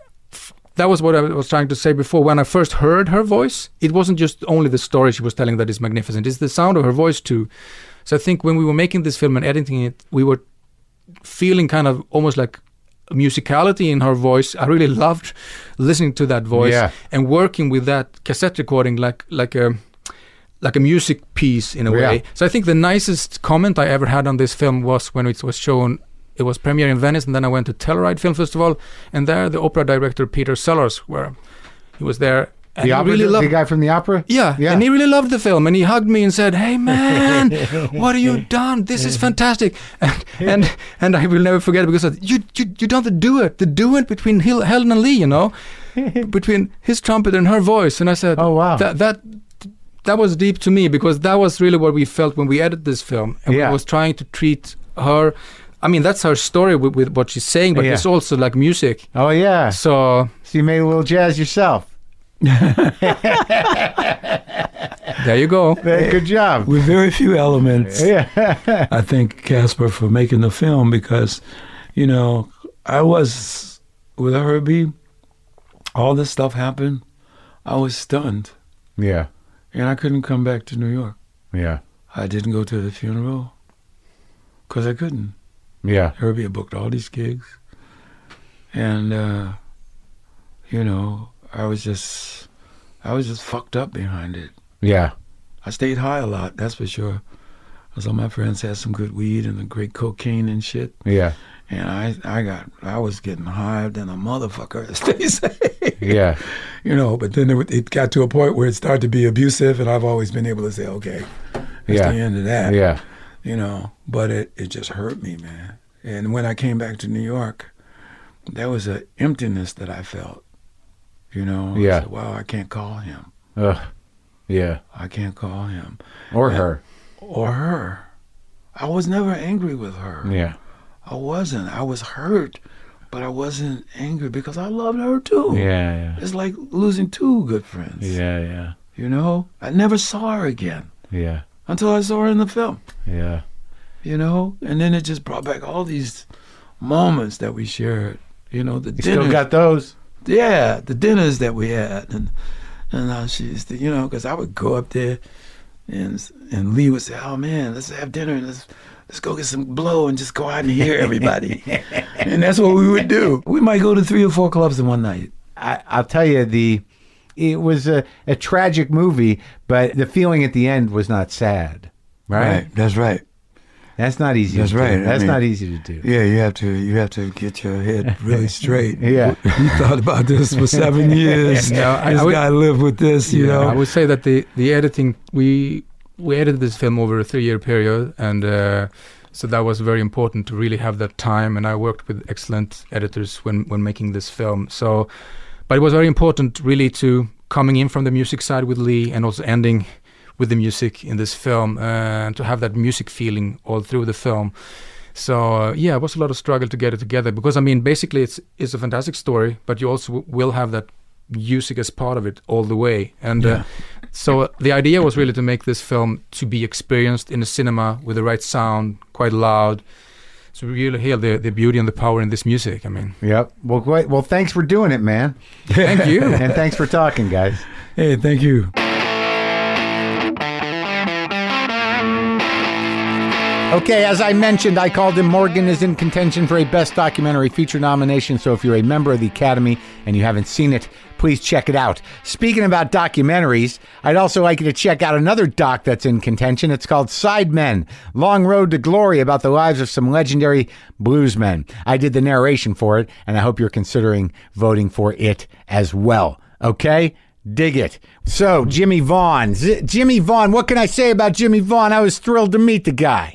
f- that was what I was trying to say before. When I first heard her voice, it wasn't just only the story she was telling that is magnificent. It's the sound of her voice too. So I think when we were making this film and editing it, we were feeling kind of almost like a musicality in her voice. I really loved listening to that voice Yeah. and working with that cassette recording like like a like a music piece in a Yeah. way. So I think the nicest comment I ever had on this film was when it was shown. It was premiere in Venice, and then I went to Telluride Film Festival, and there the opera director Peter Sellers, where he was there. And The he opera, really the loved guy from the opera? yeah, Yeah. and he really loved the film, and he hugged me and said, "Hey man, what have you done? This is fantastic!" And and, and I will never forget it because I said, you you you done the duet, the duet between Hel- Helen and Lee, you know, between his trumpet and her voice. And I said, Oh, wow. that that that was deep to me because that was really what we felt when we edited this film, and Yeah. we was trying to treat her. I mean, that's her story with, with what she's saying, but Yeah. it's also like music. Oh yeah. So So you made a little jazz yourself. there you go. Hey, good job. With very few elements. Yeah. I thank Casper for making the film because, you know, I was with Herbie. All this stuff happened. I was stunned, Yeah. and I couldn't come back to New York. Yeah. I didn't go to the funeral because I couldn't. Yeah. Herbie had booked all these gigs, and uh, you know, I was just, I was just fucked up behind it. Yeah. I stayed high a lot, that's for sure. Because all my friends had some good weed and the great cocaine and shit. Yeah. And I, I got, I was getting higher than a motherfucker, as they say. Yeah. You know, but then it, it got to a point where it started to be abusive, and I've always been able to say, okay, that's Yeah. the end of that. Yeah. You know, but it, it just hurt me, man. And when I came back to New York, there was an emptiness that I felt. You know, Yeah. I said, wow, I can't call him. Ugh. Yeah. I can't call him. Or Yeah. her. Or her. I was never angry with her. Yeah. I wasn't. I was hurt, but I wasn't angry because I loved her too. Yeah. Yeah. It's like losing two good friends. Yeah. Yeah. You know? I never saw her again Yeah. until I saw her in the film. Yeah. You know? And then it just brought back all these moments that we shared. You know, the You dinners. still got those? Yeah, the dinners that we had. And and uh, she used to, you know, because I would go up there and and Lee would say, oh man, let's have dinner and let's let's go get some blow and just go out and hear everybody. And that's what we would do. We might go to three or four clubs in one night. I, I'll tell you, the it was a, a tragic movie, but the feeling at the end was not sad. Right? That's right. That's not easy. That's to right. Do. I That's mean- not easy to do. Yeah, you have to you have to get your head really straight. Yeah. You thought about this for seven years. No, I- this I would- guy lived with this, you know. I would say that the the editing we we edited this film over a three year period, and uh, so that was very important to really have that time. And I worked with excellent editors when when making this film. So, but it was very important really to coming in from the music side with Lee, and also ending with the music in this film, uh, and to have that music feeling all through the film. So uh, yeah, it was a lot of struggle to get it together, because I mean, basically it's it's a fantastic story, but you also w- will have that music as part of it all the way. And Yeah. uh, so uh, the idea was really to make this film to be experienced in a cinema with the right sound, quite loud, so we really hear the, the beauty and the power in this music. I mean, Yep. Well, great. Well, thanks for doing it, man. thank you. And thanks for talking, guys. Hey, thank you. Okay, as I mentioned, I Called Him Morgan is in contention for a Best Documentary Feature nomination, so if you're a member of the Academy and you haven't seen it, please check it out. Speaking about documentaries, I'd also like you to check out another doc that's in contention. It's called Sidemen, Long Road to Glory, about the lives of some legendary bluesmen. I did the narration for it, and I hope you're considering voting for it as well. Okay? Dig it. So, Jimmy Vaughn. Z- Jimmy Vaughn, what can I say about Jimmy Vaughn? I was thrilled to meet the guy.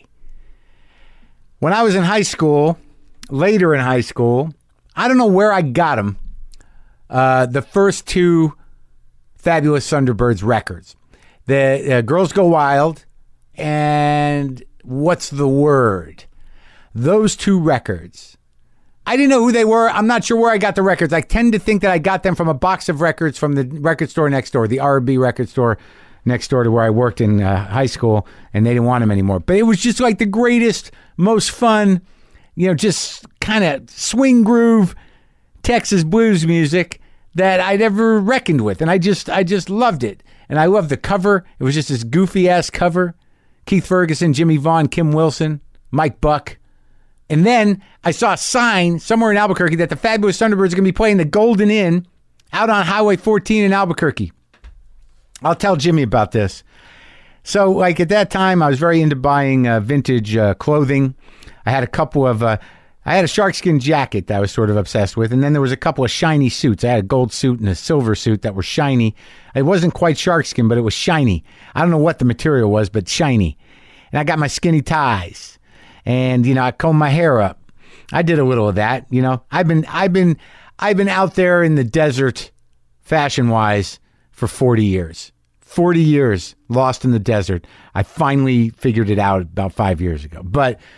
When I was in high school, later in high school, I don't know where I got him, uh, the first two Fabulous Thunderbirds records. The uh, Girls Go Wild and What's the Word? Those two records. I didn't know who they were. I'm not sure where I got the records. I tend to think that I got them from a box of records from the record store next door, the R and B record store next door to where I worked in uh, high school, and they didn't want them anymore. But it was just like the greatest, most fun, you know, just kind of swing groove Texas blues music that I'd ever reckoned with. And I just, I just loved it. And I loved the cover. It was just this goofy ass cover. Keith Ferguson, Jimmy Vaughn, Kim Wilson, Mike Buck. And then I saw a sign somewhere in Albuquerque that the Fabulous Thunderbirds are going to be playing the Golden Inn out on Highway fourteen in Albuquerque. I'll tell Jimmy about this. So, like, at that time, I was very into buying uh, vintage uh, clothing. I had a couple of, uh, I had a sharkskin jacket that I was sort of obsessed with. And then there was a couple of shiny suits. I had a gold suit and a silver suit that were shiny. It wasn't quite sharkskin, but it was shiny. I don't know what the material was, but shiny. And I got my skinny ties. And, you know, I combed my hair up. I did a little of that, you know. I've been, I've been, I've been out there in the desert, fashion-wise, for forty years. forty years lost in the desert. I finally figured it out about five years ago. But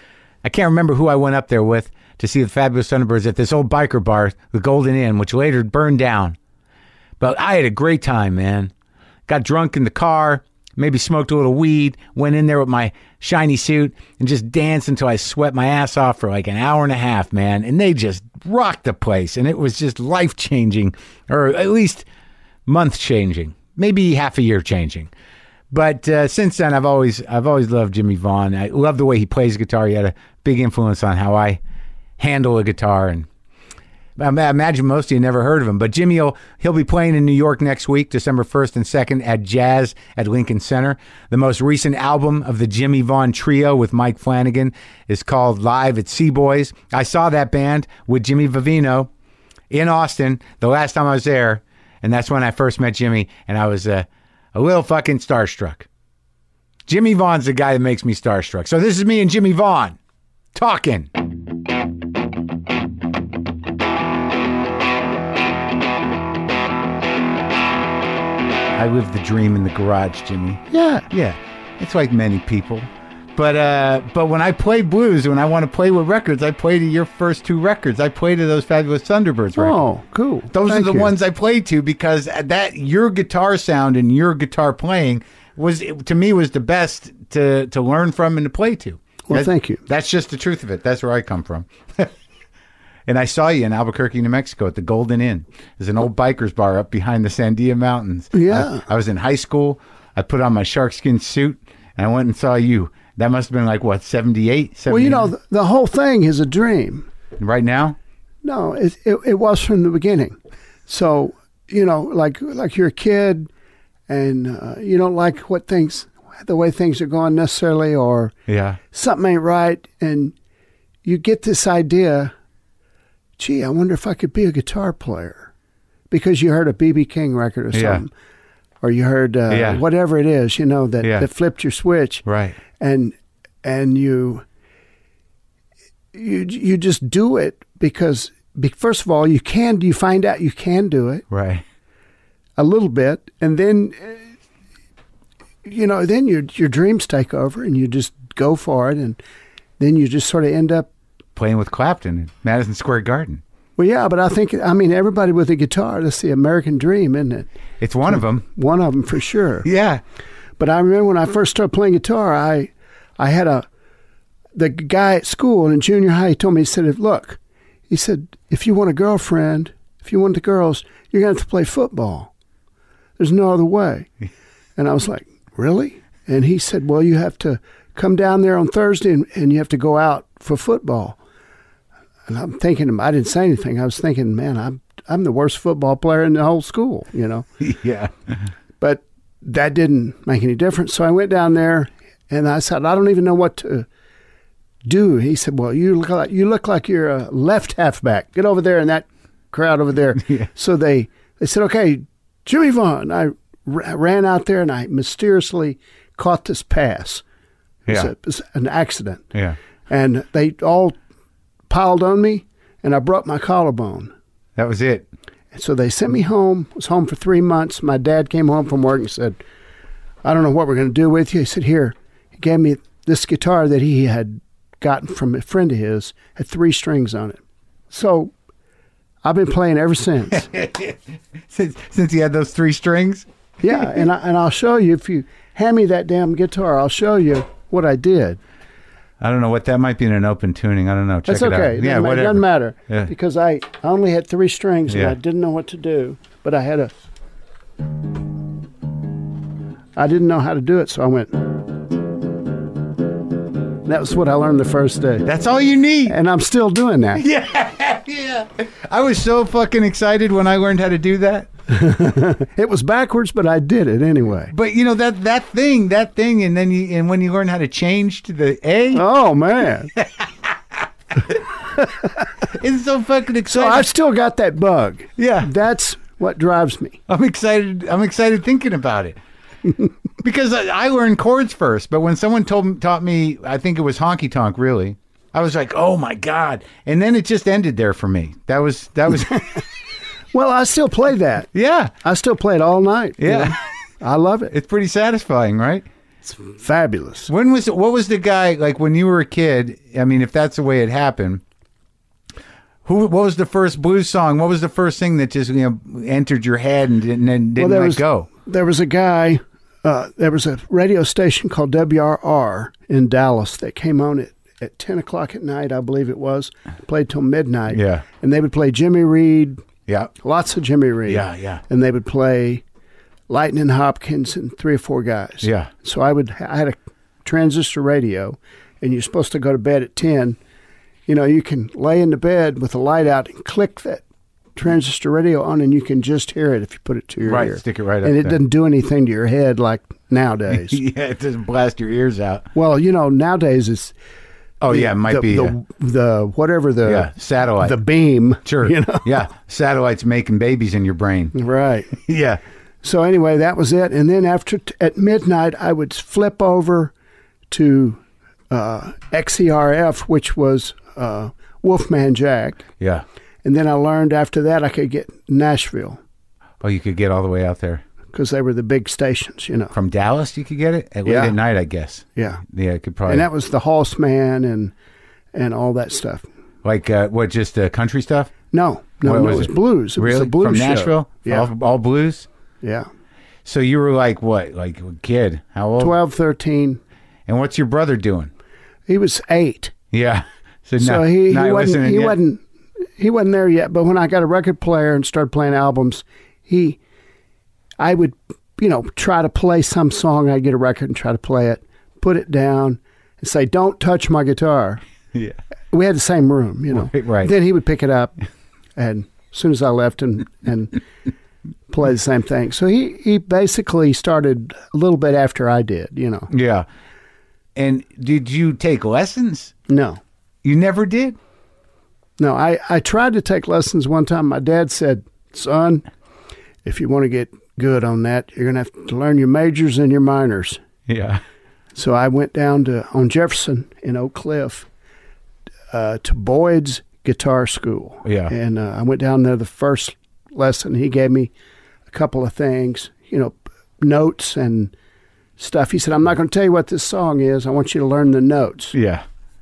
I can't remember who I went up there with to see the Fabulous Thunderbirds at this old biker bar, the Golden Inn, which later burned down. But I had a great time, man. Got drunk in the car, maybe smoked a little weed, went in there with my shiny suit and just danced until I sweat my ass off for like an hour and a half, man. And they just rocked the place. And it was just life-changing, or at least month-changing, maybe half a year changing. But uh, since then, I've always I've always loved Jimmy Vaughn. I love the way he plays guitar. He had a big influence on how I handle a guitar. And I imagine most of you never heard of him. But Jimmy, will, he'll be playing in New York next week, December first and second, at Jazz at Lincoln Center. The most recent album of the Jimmy Vaughn Trio with Mike Flanagan is called Live at Seaboys. I saw that band with Jimmy Vivino in Austin the last time I was there. And that's when I first met Jimmy. And I was... Uh, A little fucking starstruck. Jimmy Vaughn's the guy that makes me starstruck. So this is me and Jimmy Vaughn talking. I live the dream in the garage, Jimmy. Yeah. Yeah. It's like many people. But uh, but when I play blues, when I want to play with records, I play to your first two records. I play to those Fabulous Thunderbirds records. Oh, cool. Those Thank are the you. ones I played to because that your guitar sound and your guitar playing was, to me, was the best to, to learn from and to play to. Well, That- thank you. That's just the truth of it. That's where I come from. And I saw you in Albuquerque, New Mexico at the Golden Inn. There's an old biker's bar up behind the Sandia Mountains. Yeah. I, I was in high school. I put on my sharkskin suit and I went and saw you. That must have been like, what, seventy-eight, Well, you know, seventy-nine? the, the whole thing is a dream. Right now? No, it, it it was from the beginning. So, you know, like like you're a kid and uh, you don't like what things, the way things are going necessarily, or Yeah. something ain't right, and you get this idea, gee, I wonder if I could be a guitar player, because you heard a B B King record or Yeah. something, or you heard uh, Yeah. whatever it is, you know, that, Yeah. that flipped your switch, Right. and and you you you just do it because be, first of all you can you find out you can do it Right. a little bit, and then uh, you know then your your dreams take over and you just go for it, and then you just sort of end up. Playing with Clapton in Madison Square Garden. Well, yeah, but I think, I mean, everybody with a guitar, that's the American dream, isn't it? It's one of them. One of them for sure. Yeah. But I remember when I first started playing guitar, I I had a, the guy at school in junior high, he told me, he said, look, he said, if you want a girlfriend, if you want the girls, you're going to have to play football. There's no other way. And I was like, really? And he said, well, you have to come down there on Thursday and, and you have to go out for football. And I'm thinking, I didn't say anything. I was thinking, man, I'm I'm the worst football player in the whole school, you know. Yeah. But that didn't make any difference. So I went down there, and I said, I don't even know what to do. He said, well, you look like you look like you're a left halfback. Get over there in that crowd over there. Yeah. So they they said, okay, Jimmy Vaughn. I r- ran out there, and I mysteriously caught this pass. It was, Yeah. a, it was an accident. Yeah. And they all piled on me, and I broke my collarbone. That was it. And so they sent me home. I was home for three months. My dad came home from work and said, I don't know what we're going to do with you. He said, here. He gave me this guitar that he had gotten from a friend of his, had three strings on it. So I've been playing ever since. Since, since he had those three strings? Yeah, and, I, and I'll show you. If you hand me that damn guitar, I'll show you what I did. I don't know what that might be in an open tuning. I don't know. Check That's it okay. out. It Yeah, doesn't, ma- it whatever. doesn't matter Yeah. because I I only had three strings and Yeah. I didn't know what to do. But I had a, I didn't know how to do it, so I went. That was what I learned the first day, That's all you need. and I'm still doing that. Yeah, yeah. I was so fucking excited when I learned how to do that. It was backwards, but I did it anyway. But you know that that thing, that thing, and then you and when you learn how to change to the A, Oh man! it's so fucking So exciting. I've still got that bug. yeah, That's what drives me. I'm excited. I'm excited thinking about it because I, I learned chords first. But when someone told me, taught me, I think it was honky tonk. Really, I was like, oh my god! And then it just ended there for me. That was that was. Well, I still play that. Yeah, I still play it all night. you yeah. know. I love it. It's pretty satisfying, right? It's fabulous. When was what was the guy like when you were a kid? I mean, if that's the way it happened, who? What was the first blues song? What was the first thing that just you know entered your head and didn't, and didn't well, let was, go? There was a guy. Uh, there was a radio station called W R R in Dallas that came on at, at ten o'clock at night, I believe it was. Played till midnight. Yeah. And they would play Jimmy Reed. Yeah. Lots of Jimmy Reed. Yeah, yeah. And they would play Lightning Hopkins and three or four guys. Yeah. So I would I had a transistor radio, and you're supposed to go to bed at ten. You know, you can lay in the bed with the light out and click that transistor radio on, and you can just hear it if you put it to your Right, ear. stick it right up And it there. doesn't do anything to your head like nowadays. Yeah, it doesn't blast your ears out. Well, you know, nowadays it's Oh the, yeah, it might the, be. the, uh, the whatever the yeah, satellite. the beam. Sure. You know, Yeah, satellites making babies in your brain. right. Yeah. So anyway, that was it. And then after t- at midnight, I would flip over to uh, X E R F, which was uh, Wolfman Jack. Yeah. And then I learned after that I could get Nashville Oh, you could get all the way out there because they were the big stations, you know. from Dallas. You could get it at late Yeah. at night, I guess. Yeah. Yeah, it could probably. And that was the Horseman and and all that stuff. like uh, what? Just uh, country stuff. No, no, What no, was it was it? blues. It really was a blues from show. Nashville. Yeah, all, all blues. yeah. So you were like what? Like a kid? How old? twelve, thirteen. And what's your brother doing? He was eight. Yeah. So, So no, he, not he wasn't listening he yet? wasn't he wasn't there yet. But when I got a record player and started playing albums, he I would you know try to play some song. I'd get a record and try to play it, put it down, and say, "Don't touch my guitar." Yeah. We had the same room, you know. Right, right. Then he would pick it up, and as soon as I left, and and play the same thing. So he he basically started a little bit after I did, you know. Yeah. And did you take lessons? No. You never did? No, I, I tried to take lessons one time. My dad said, "Son, if you want to get good on that, you're going to have to learn your majors and your minors." Yeah. So I went down to on Jefferson in Oak Cliff uh, to Boyd's Guitar School. Yeah. And uh, I went down there the first lesson. He gave me a couple of things, you know, notes and stuff. He said, "I'm not going to tell you what this song is. I want you to learn the notes. Yeah.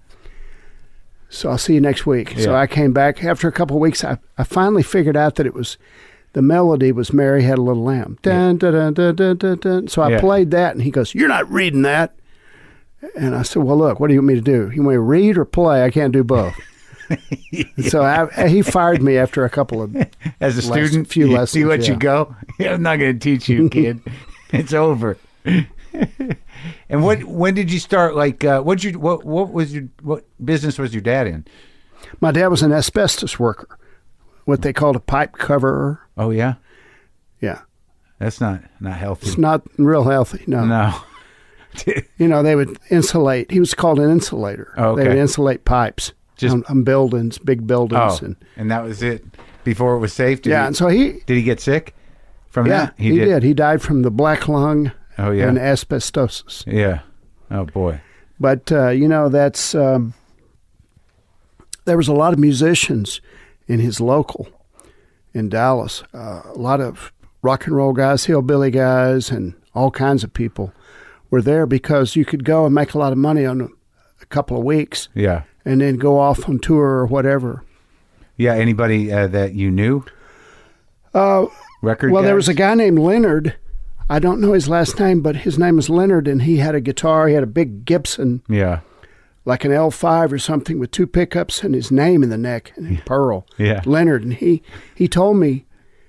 So I'll see you next week." Yeah. So I came back. After a couple of weeks, I, I finally figured out that it was, the melody was Mary Had a Little Lamb. Dun, dun, dun, dun, dun, dun, dun. So I Yeah. played that, and he goes, "You're not reading that." And I said, "Well, look, what do you want me to do? You want me to read or play? I can't do both." So I, he fired me after a couple of As a Les- student, few he, lessons, he let yeah. you go. Yeah, I'm not going to teach you, kid. It's over. And what? When did you start? Like, uh, what you? What? What was your? What business was your dad in? My dad was an asbestos worker, what they called a pipe coverer. Oh yeah, Yeah. that's not not healthy. It's not real healthy, no. No. You know, they would insulate. He was called an insulator. Oh, okay. They would insulate pipes Just- on, on buildings, big buildings. Oh, And, and that was it. Before it was safe. Did yeah, He, and so he, did he get sick from yeah, that? he, did. He died from the black lung Oh yeah. and asbestosis. Yeah. Oh boy. But, uh, you know, that's, um, there was a lot of musicians in his local in Dallas, uh, a lot of rock and roll guys, hillbilly guys, and all kinds of people were there because you could go and make a lot of money on a, a couple of weeks Yeah. and then go off on tour or whatever. Yeah. Anybody uh, that you knew? Uh, Record. well, there was a guys? guy named Leonard. I don't know his last name, but his name was Leonard, and he had a guitar. He had a big Gibson, Yeah. like an L five or something, with two pickups and his name in the neck, and pearl. Yeah. Leonard, and he he told me,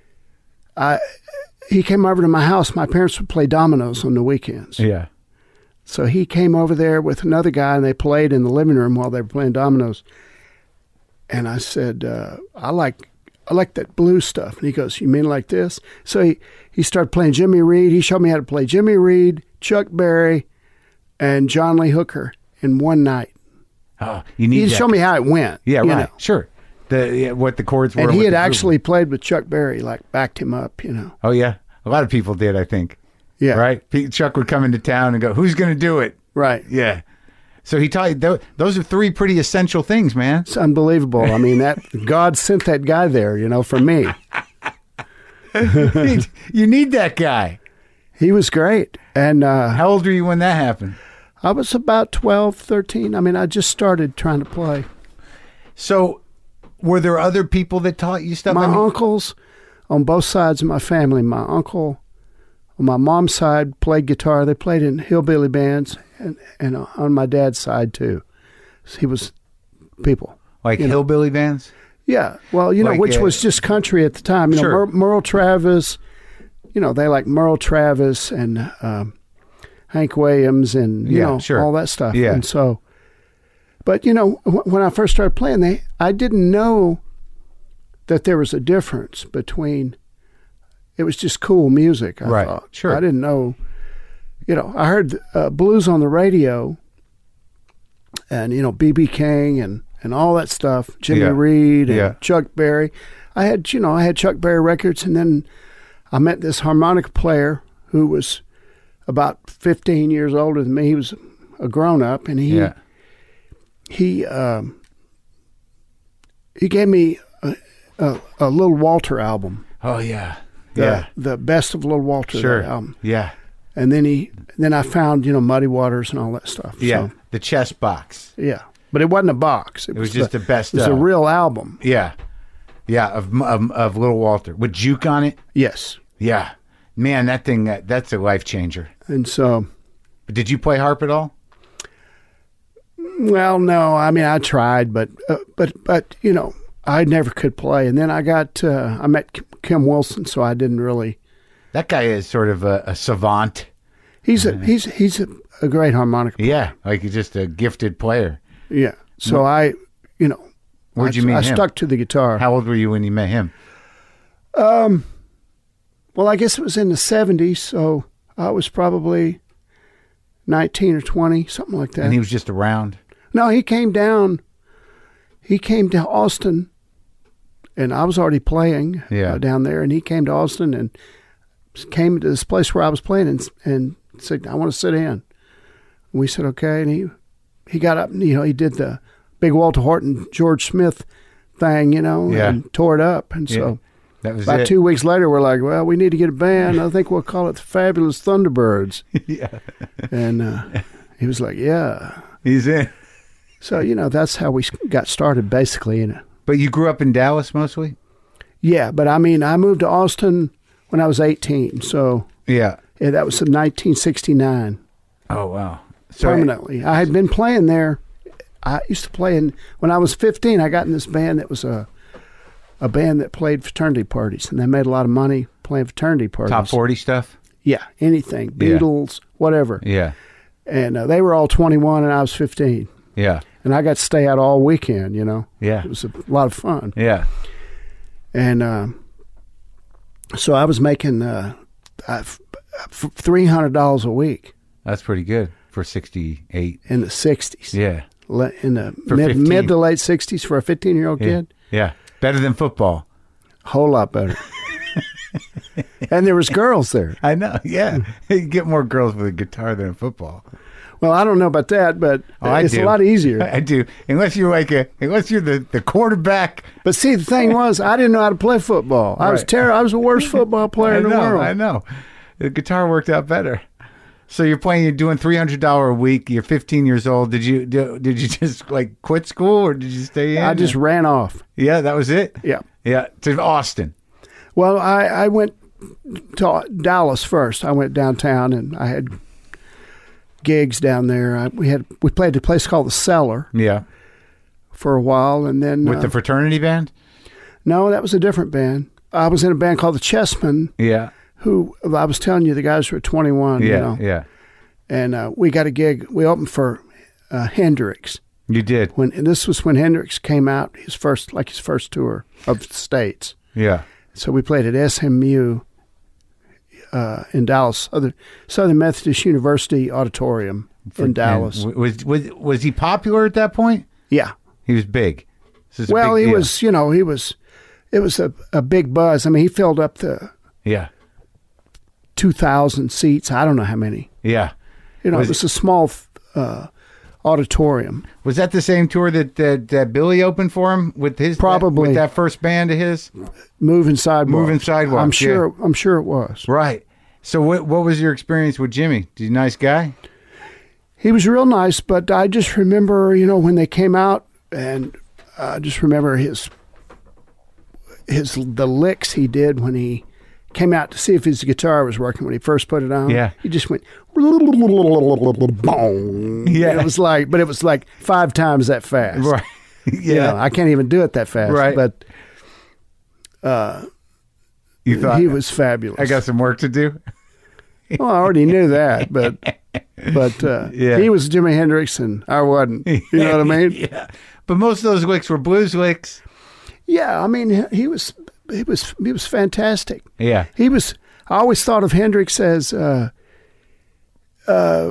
I he came over to my house. My parents would play dominoes on the weekends, Yeah. so he came over there with another guy, and they played in the living room while they were playing dominoes. And I said, uh, I like I like that blues stuff. And he goes, "You mean like this?" So he, he started playing Jimmy Reed. He showed me how to play Jimmy Reed, Chuck Berry, and John Lee Hooker in one night. Oh, you need. He that. showed me how it went. Yeah. you Right. know. Sure. The yeah, what the chords were. And he what had the groove actually played with Chuck Berry, like backed him up, you know. Oh yeah, a lot of people did. I think. Yeah. Right. Pete Chuck would come into town and go, "Who's going to do it?" Right. Yeah. So he taught you th- those are three pretty essential things, man. It's unbelievable. I mean, that God sent that guy there, you know, for me. You need that guy. He was great. And uh, How old were you when that happened? I was about twelve, thirteen. I mean, I just started trying to play. So, were there other people that taught you stuff? My I mean- uncles on both sides of my family, my uncle on my mom's side played guitar. They played in hillbilly bands, and, and on my dad's side, too. So he was people. Like you know. hillbilly bands? Yeah. Well, you know, Like, which uh, was just country at the time. You know, Sure. Mer- Merle Travis, you know, they like Merle Travis and um, Hank Williams and, you Yeah, know, sure. all that stuff. Yeah. And so, but, you know, wh- when I first started playing, they, I didn't know that there was a difference between, it was just cool music, I Right, thought. sure. I didn't know, you know, I heard uh, blues on the radio and, you know, B B King and, and all that stuff, Jimmy Yeah. Reed and Yeah. Chuck Berry. I had, you know, I had Chuck Berry records, and then I met this harmonica player who was about fifteen years older than me. He was a grown-up, and he Yeah. he um, he gave me a, a, a Little Walter album, Oh, yeah. the, yeah. the best of Little Walter Sure. that album. Yeah. And then he then I found, you know, Muddy Waters and all that stuff. Yeah. So, The chess box. yeah. But it wasn't a box. It was just the best It was a of. real album. Yeah. Yeah. Of, of, of Little Walter. With Juke on it? Yes. Yeah. Man, that thing, that, that's a life changer. And so, But did you play harp at all? well, no, I mean, I tried, but, uh, but, but, you know, I never could play. And then I got, uh, I met Kim Wilson, so I didn't really, That guy is sort of a, a savant. he's a, he's, he's a, a great harmonica player. Yeah. Like he's just a gifted player. Yeah. So I, you know, Where'd I, you meet I him? stuck to the guitar. How old were you when you met him? Well, I guess it was in the seventies, so I was probably nineteen or twenty, something like that. And he was just around. No, he came down. He came to Austin, and I was already playing Yeah. uh, down there. And he came to Austin and came to this place where I was playing and, and said, "I want to sit in." And we said, "Okay." And he he got up and, you know, he did the big Walter Horton, George Smith thing, you know, Yeah. and tore it up. And Yeah. so That was about it. two weeks later, we're like, "Well, we need to get a band. I think we'll call it the Fabulous Thunderbirds." Yeah. And uh, he was like, "Yeah." He's in. So, you know, that's how we got started, basically. In it. But you grew up in Dallas mostly? Yeah, but I mean, I moved to Austin when I was eighteen. So Yeah. yeah, that was in nineteen sixty-nine, Oh, wow. So permanently. I had been playing there. I used to play in, when I was fifteen, I got in this band that was a a band that played fraternity parties, and they made a lot of money playing fraternity parties. top forty stuff? Yeah, anything. Yeah. Beatles, whatever. Yeah. And uh, they were all twenty-one, and I was fifteen. Yeah. And I got to stay out all weekend, you know. Yeah. It was a lot of fun. Yeah. And um, so I was making uh, uh, f- f- three hundred dollars a week That's pretty good for sixty-eight. in the sixties. Yeah. Le- in the For mid, fifteen. mid to late sixties for a fifteen-year-old Yeah. kid. Yeah. Better than football. Whole lot better. And there was girls there. I know. Yeah. You get more girls with a guitar than a football. Well, I don't know about that, but Oh, I it's do. a lot easier. I do. Unless you're like a, unless you're the, the quarterback. But see, the thing was, I didn't know how to play football. I was Right. terrible. I was the worst football player I in the know. world. I know. The guitar worked out better. So you're playing. You're doing three hundred dollars a week. You're fifteen years old. Did you do, did you just like quit school or did you stay in? I just ran off. yeah, that was it. Yeah. Yeah, to Austin. Well, I, I went to Dallas first. I went downtown and I had gigs down there. I, we had we played at a place called the Cellar Yeah, for a while, and then with uh, the fraternity band. no, that was a different band. I was in a band called the Chessmen, Yeah, who I was telling you the guys were twenty-one. yeah, you know, yeah. and uh, we got a gig. We opened for uh, Hendrix You did. when and this was when Hendrix came out his first like his first tour of the States. Yeah, So we played at S M U uh, in Dallas, other Southern Methodist University Auditorium in Dallas. And was was was he popular at that point? Yeah. He was big. This is a Well, big he deal. was, you know, he was, it was a, a big buzz. I mean, he filled up the Yeah, two thousand seats. I don't know how many. yeah. You know, Was it was a small uh, auditorium. Was that the same tour that, that that Billy opened for him with his Probably. with that first band of his? Moving sidewalks. Moving Sidewalks, I'm sure. I'm sure it was. Right. So what what was your experience with Jimmy? Is he a nice guy? He was real nice, but I just remember, you know, when they came out, and I just remember his his the licks he did when he came out to see if his guitar was working when he first put it on. Yeah. He just went boom. Yeah. It was like, but it was like five times that fast. Right. Yeah. You know, I can't even do it that fast. Right. But uh, You thought he was fabulous. I got some work to do? Well, I already knew that, but but uh, Yeah. he was Jimi Hendrix and I wasn't. You know what I mean? Yeah. But most of those licks were blues licks. Yeah, I mean, he was he was he was fantastic. Yeah. He was. I always thought of Hendrix as, uh, uh,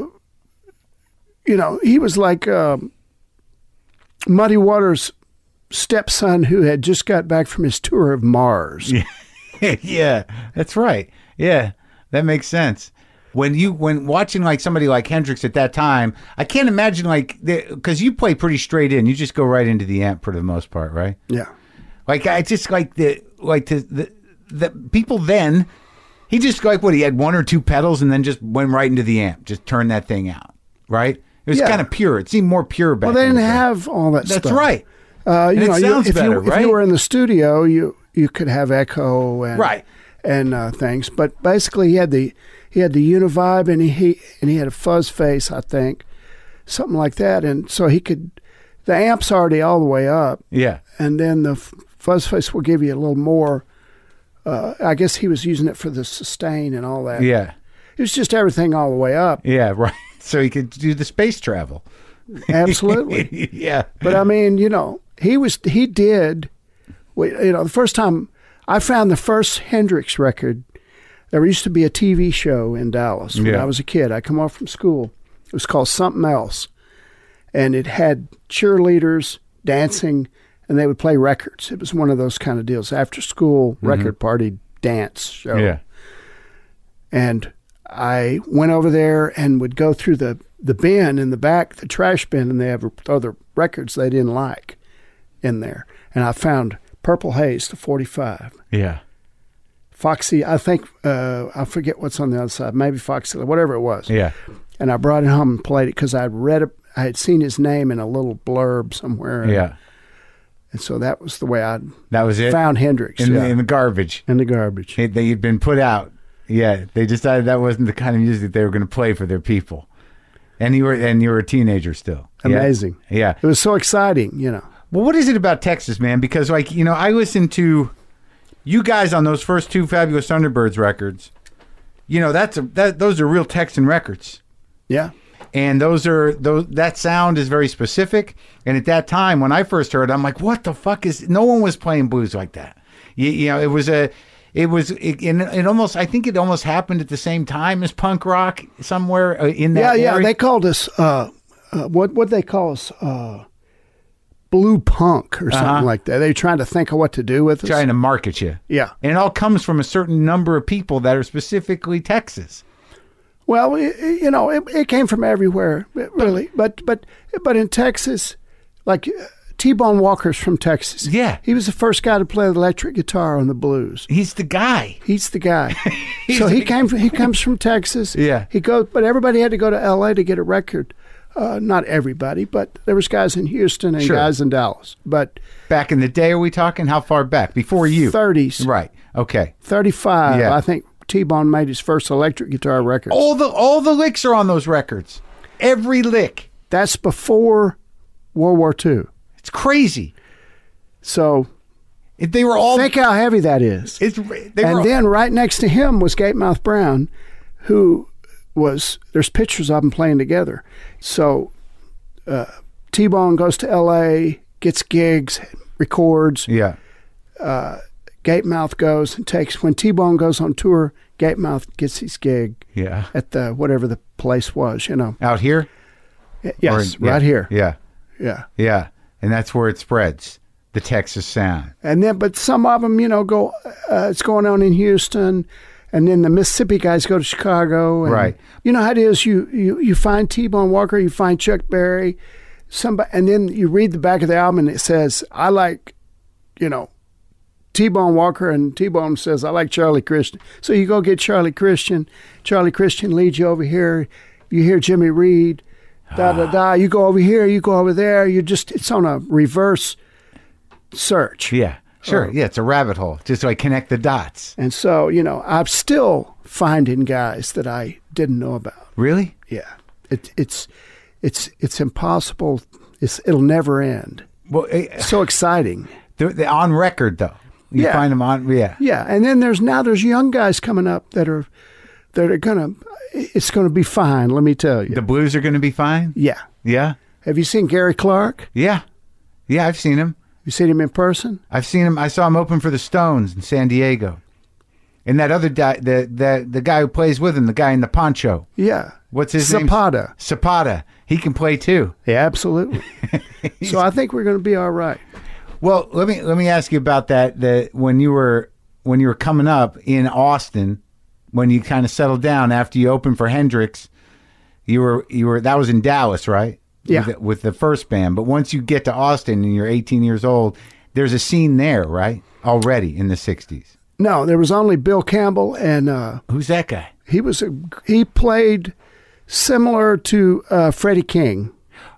you know, he was like um, Muddy Waters' stepson who had just got back from his tour of Mars. Yeah. Yeah, that's right. Yeah, that makes sense. When you when watching like somebody like Hendrix at that time, I can't imagine like because you play pretty straight in. You just go right into the amp for the most part, right? Yeah. Like I just like the like the the, the people then. He just like what he had one or two pedals and then just went right into the amp, just turned that thing out, right? It was Yeah. kind of pure. It seemed more pure back. Well, they in the didn't day. have all that That's stuff. right. Uh, you And it know, you- sounds if, better, you, if right? you were in the studio, you you could have echo and Right. and uh, things. But basically, he had the he had the Univibe and he, he and he had a fuzz face, I think, something like that. And so he could the amp's already all the way up, Yeah. and then the f- fuzz face will give you a little more. Uh, I guess he was using it for the sustain and all that. Yeah. It was just everything all the way up. Yeah. Right. So he could do the space travel. Absolutely. Yeah. But I mean, you know, he was he did. we- You know, the first time I found the first Hendrix record, there used to be a T V show in Dallas when Yeah. I was a kid. I come off from school. It was called Something Else, and it had cheerleaders dancing, and they would play records. It was one of those kind of deals, after school record party dance show. Yeah. And I went over there and would go through the, the bin in the back, the trash bin, and they have other records they didn't like in there. And I found Purple Haze, the forty-five. Yeah. Foxy, I think, uh, I forget what's on the other side, maybe Foxy, whatever it was. Yeah. And I brought it home and played it because I'd read it, I had seen his name in a little blurb somewhere. Yeah. And so that was the way I That was it. found Hendrix. in, yeah, the, in the garbage. in the garbage. It, they'd been put out. Yeah. They decided that wasn't the kind of music they were going to play for their people. And you were and you were a teenager still. Yeah? Amazing. Yeah. It was so exciting, you know. Well, what is it about Texas, man? Because, like, you know, I listened to you guys on those first two Fabulous Thunderbirds records. You know, that's a, that those are real Texan records, Yeah. and those are those that sound is very specific. And at that time, when I first heard, it, I'm like, what the fuck is? No one was playing blues like that. You, you know, it was a, it was, it, and it almost, I think it almost happened at the same time as punk rock somewhere uh, in Yeah, that. yeah. area. They called us uh, uh, what what they call us uh, blue punk or something Uh-huh. like that. They were trying to think of what to do with us. trying to market you. Yeah. And it all comes from a certain number of people that are specifically Texas. Well, it, it- you know, it, it came from everywhere, it really. But but but in Texas, like uh, T-Bone Walker's from Texas. Yeah. He was the first guy to play the electric guitar on the blues. He's the guy. He's the guy. He's so he the- came. From, he comes from Texas. Yeah. He goes, but everybody had to go to L A to get a record. Uh, not everybody, but there was guys in Houston and Sure. guys in Dallas. But Back in the day, are we talking? How far back? Before you? thirties, Right. Okay. thirty-five. Yeah. I think T-Bone made his first electric guitar record. All the all the licks are on those records. Every lick. That's before World War Two. It's crazy. So If they were all. think how heavy that is. It's, they And were, then right next to him was Gatemouth Brown, who was, there's pictures of them playing together. So uh, T-Bone goes to L A, gets gigs, records. yeah. Gatemouth goes and takes, when T-Bone goes on tour, Gatemouth gets his gig Yeah. at the, whatever the place was, you know. Out here? Yes, Or- yeah. right here. Yeah. Yeah. Yeah. And that's where it spreads. The Texas sound. And then, but some of them, you know, go, uh, it's going on in Houston. And then the Mississippi guys go to Chicago. And Right. You know how it is. You, you, you find T-Bone Walker, you find Chuck Berry, somebody, and then you read the back of the album and it says, I like, you know, T-Bone Walker, and T-Bone says, I like Charlie Christian. So you go get Charlie Christian. Charlie Christian leads you over here. You hear Jimmy Reed, da-da-da. You go over here, you go over there. You just, it's on a reverse search. Yeah, sure. Oh. Yeah, it's a rabbit hole, just so I connect the dots. And so, you know, I'm still finding guys that I didn't know about. Really? Yeah. It, it's it's it's impossible. It's, it'll never end. Well, eh, So exciting. they're, they're on record, though. You Yeah. find them on, yeah. Yeah, and then there's now there's young guys coming up that are that are gonna. It's gonna be fine. Let me tell you. The Blues are going to be fine? Yeah. Yeah? Have you seen Gary Clark? Yeah. Yeah, I've seen him. You seen him in person? I've seen him. I saw him open for the Stones in San Diego. And that other guy, the, the, the guy who plays with him, the guy in the poncho. Yeah. What's his name? Zapata. Zapata. He can play too. Yeah, absolutely. So I think we're going to be all right. Well, let me let me ask you about that. That when you were when you were coming up in Austin, when you kind of settled down after you opened for Hendrix, you were you were that was in Dallas, right? Yeah. With the, with the first band. But once you get to Austin and you're eighteen years old, there's a scene there, right? Already in the sixties. No, there was only Bill Campbell, and uh, Who's that guy? he was a, he played similar to uh, Freddie King.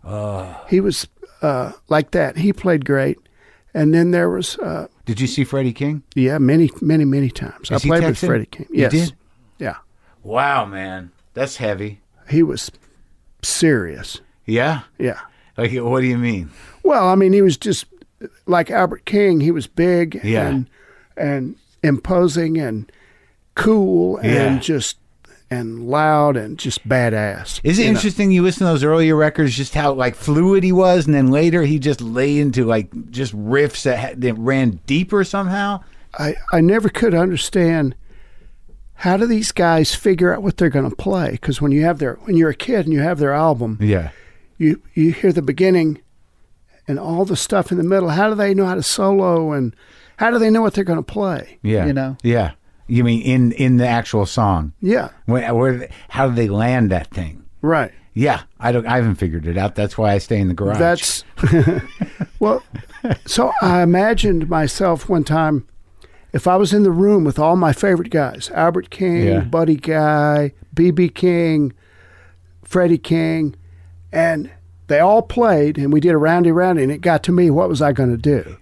He was uh, like that. He played great. And then there was, uh, Did you see Freddie King? yeah, many, many, many times. Is I he played with Texan? Freddie King. You Yes. did? Yeah. Wow, man, that's heavy. He was serious. Yeah. Yeah. Like, what do you mean? Well, I mean, he was just like Albert King. He was big Yeah. and and imposing and cool and Yeah. just and loud and just badass. Is it you know? interesting you listen to those earlier records, just how like fluid he was, and then later he just lay into like just riffs that, had, that ran deeper somehow? I, I never could understand how do these guys figure out what they're going to play? Because when you have their when you're a kid and you have their album, Yeah. you you hear the beginning and all the stuff in the middle. How do they know how to solo and how do they know what they're going to play? Yeah. You know? Yeah. You mean in, in the actual song? Yeah, Where, where, how do they land that thing? right. Yeah. I don't. I haven't figured it out. That's why I stay in the garage. That's well. So I imagined myself one time, if I was in the room with all my favorite guys, Albert King, Yeah. Buddy Guy, B B King, Freddie King, and they all played, and we did a roundy roundy, and it got to me, what was I going to do?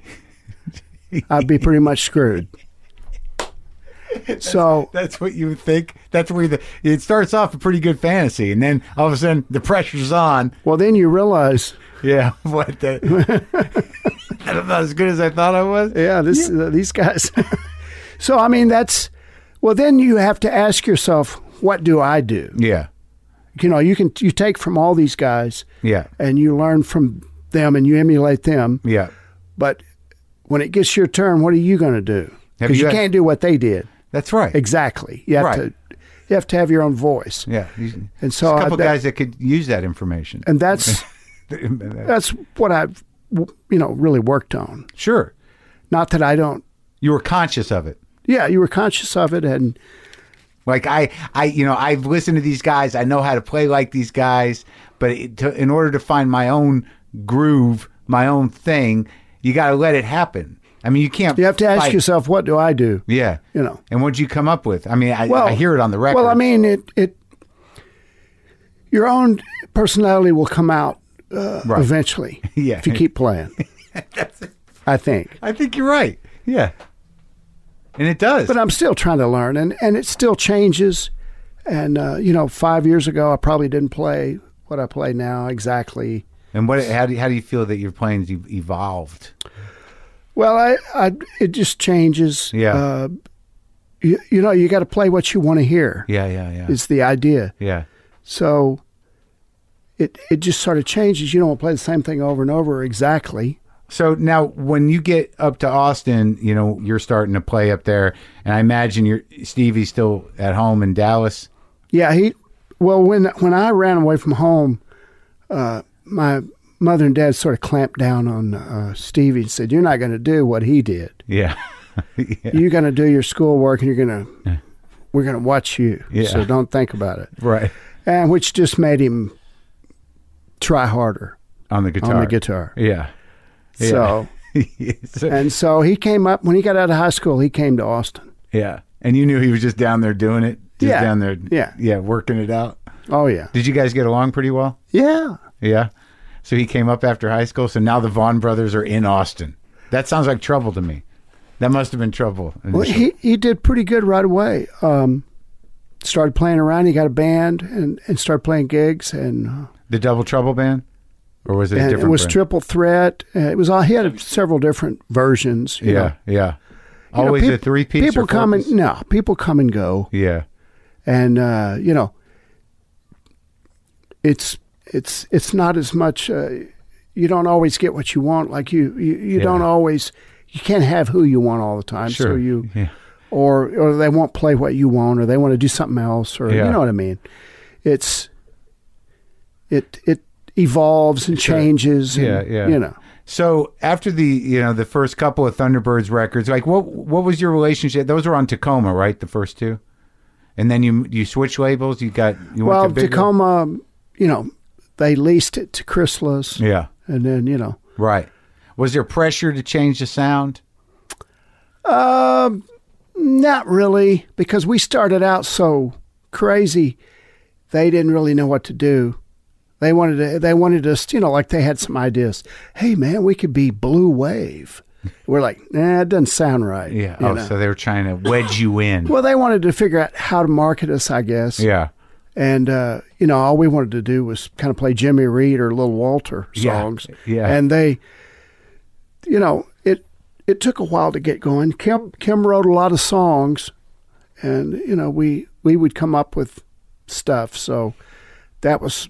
I'd be pretty much screwed. So That's what you would think. That's where the it starts off a pretty good fantasy, and then all of a sudden the pressure's on. well, then you realize, Yeah, what the? I'm not as good as I thought I was. yeah, this uh, these guys. So I mean, that's well. Then you have to ask yourself, what do I do? Yeah, You know, you can you take from all these guys, yeah, and you learn from them, and you emulate them. yeah. But when it gets your turn, what are you going to do? Have Because you you, had- can't do what they did. That's right. Exactly. You have Right. to you have to have your own voice. Yeah, you- And so there's a I- couple that- guys that could use that information. And that's that's what I've you know really worked on. Sure, Not that I don't. you were conscious of it. Yeah, you were conscious of it, and Like I, I, you know, I've listened to these guys. I know how to play like these guys, but it, to, in order to find my own groove, my own thing, you got to let it happen. I mean, you can't. you have to ask fight. yourself, what do I do? Yeah. You know. And what'd you come up with? I mean, I, Well, I hear it on the record. Well, I mean, it it your own personality will come out uh, Right. eventually. Yeah. If you keep playing. I think. I think you're right. Yeah. And it does. But I'm still trying to learn, and, and it still changes. And, uh, you know, five years ago, I probably didn't play what I play now exactly. and what? How do you, how do you feel that your playing's e- evolved? Well, I, I it just changes. Yeah. Uh, you, you know, you got to play what you want to hear. Yeah, yeah, yeah. Is the idea. yeah. So it it just sort of changes. You don't want to play the same thing over and over exactly. So now, when you get up to Austin, you know you're starting to play up there, and I imagine you're Stevie's still at home in Dallas. Yeah, he. Well, when when I ran away from home, uh, my mother and dad sort of clamped down on uh, Stevie and said, "You're not going to do what he did. Yeah, yeah. You're going to do your schoolwork, and you're going to we're going to watch you. Yeah. So don't think about it." right And which just made him try harder on the guitar. on the guitar. Yeah. Yeah. So So- And so he came up, when he got out of high school, he came to Austin. yeah. And you knew he was just down there doing it? Just Yeah. down there, Yeah. yeah, working it out. Oh, yeah. Did you guys get along pretty well? Yeah. Yeah. So he came up after high school. So now the Vaughn brothers are in Austin. That sounds like trouble to me. That must have been trouble. Well, initially. he, he did pretty good right away. Um, started playing around. He got a band and, and started playing gigs. And, uh, The Double Trouble Band? Or was it a and different it was brand? Triple Threat. Uh, it was all, he had several different versions. you Yeah, know. yeah. You know, Always peop- a three-piece People or come and, four-piece? no, people come and go. Yeah. And, uh, you know, it's, it's, it's not as much, uh, you don't always get what you want. Like you, you, you Yeah. don't always, you can't have who you want all the time. Sure. So you, Yeah. or or they won't play what you want, or they want to do something else, or Yeah. you know what I mean. It's it it evolves and Sure. changes. And, Yeah, yeah. You know, So after the you know the first couple of Thunderbirds records, like what what was your relationship? Those were on Tacoma, right? The first two, and then you you switch labels. You got you well, went to bigger- Tacoma, you know, they leased it to Chrysalis, Yeah, and then you know, right. Was there pressure to change the sound? um, not really, because we started out so crazy. They didn't really know what to do. They wanted to, they wanted us, you know, like they had some ideas. Hey, man, we could be Blue Wave. We're like, nah, it doesn't sound right. Yeah. you Oh, know. so they were trying to wedge you in. Well, they wanted to figure out how to market us, I guess. Yeah. And, uh, you know, all we wanted to do was kind of play Jimmy Reed or Little Walter Yeah, songs. yeah. And they, you know, it it took a while to get going. Kim Kim wrote a lot of songs, and, you know, we, we would come up with stuff. So that was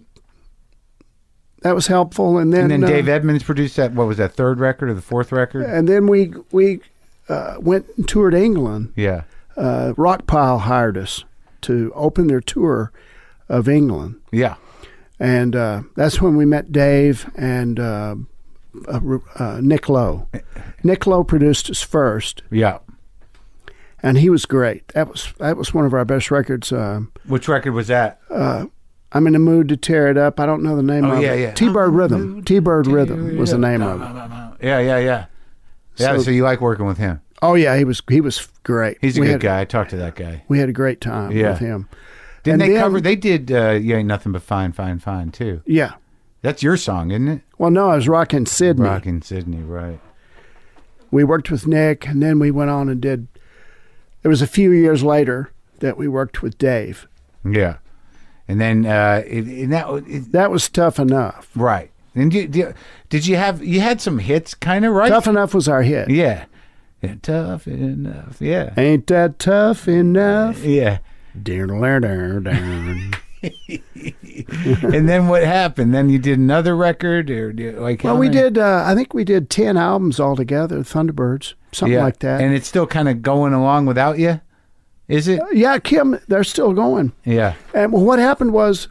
that was helpful. And then, And then uh, Dave Edmunds produced that. What was that third record or the fourth record? and then we, we uh, went and toured England. Yeah. Uh, Rockpile hired us to open their tour of England. Yeah. And uh, that's when we met Dave and uh, uh, uh, Nick Lowe. Nick Lowe produced us first, Yeah. and he was great. That was that was one of our best records. Uh, Which record was that? I'm in the mood to tear it up. I don't know the name Oh, of yeah, it. yeah. T-Bird Rhythm. T-Bird Rhythm was the name of it. Yeah, yeah, yeah. Yeah, So- so, you like working with him. Oh yeah, he was he was great. He's a we good had, guy. I talked to that guy. We had a great time Yeah. with him. Didn't And they then- cover? They did. Uh, you ain't nothing but fine, fine, fine too. Yeah. That's your song, isn't it? Well, no, I was rocking Sydney. Rockin' Sydney, right? We worked with Nick, and then we went on and did. It was a few years later that we worked with Dave. Yeah. And then uh, it, and that it, That was Tough Enough. right. And you, did, did you have you had some hits, kind of right? Tough Enough was our hit. Yeah. Yeah. Tough enough. Yeah. Ain't that tough enough? Yeah. Well, And then what happened? Then you did another record, or did- like? how we many- did. Uh, I think we did ten albums altogether. Thunderbirds, something Yeah. like that. And it's still kind of going along without you, is it? yeah, Kim, they're still going. Yeah. And well, what happened was,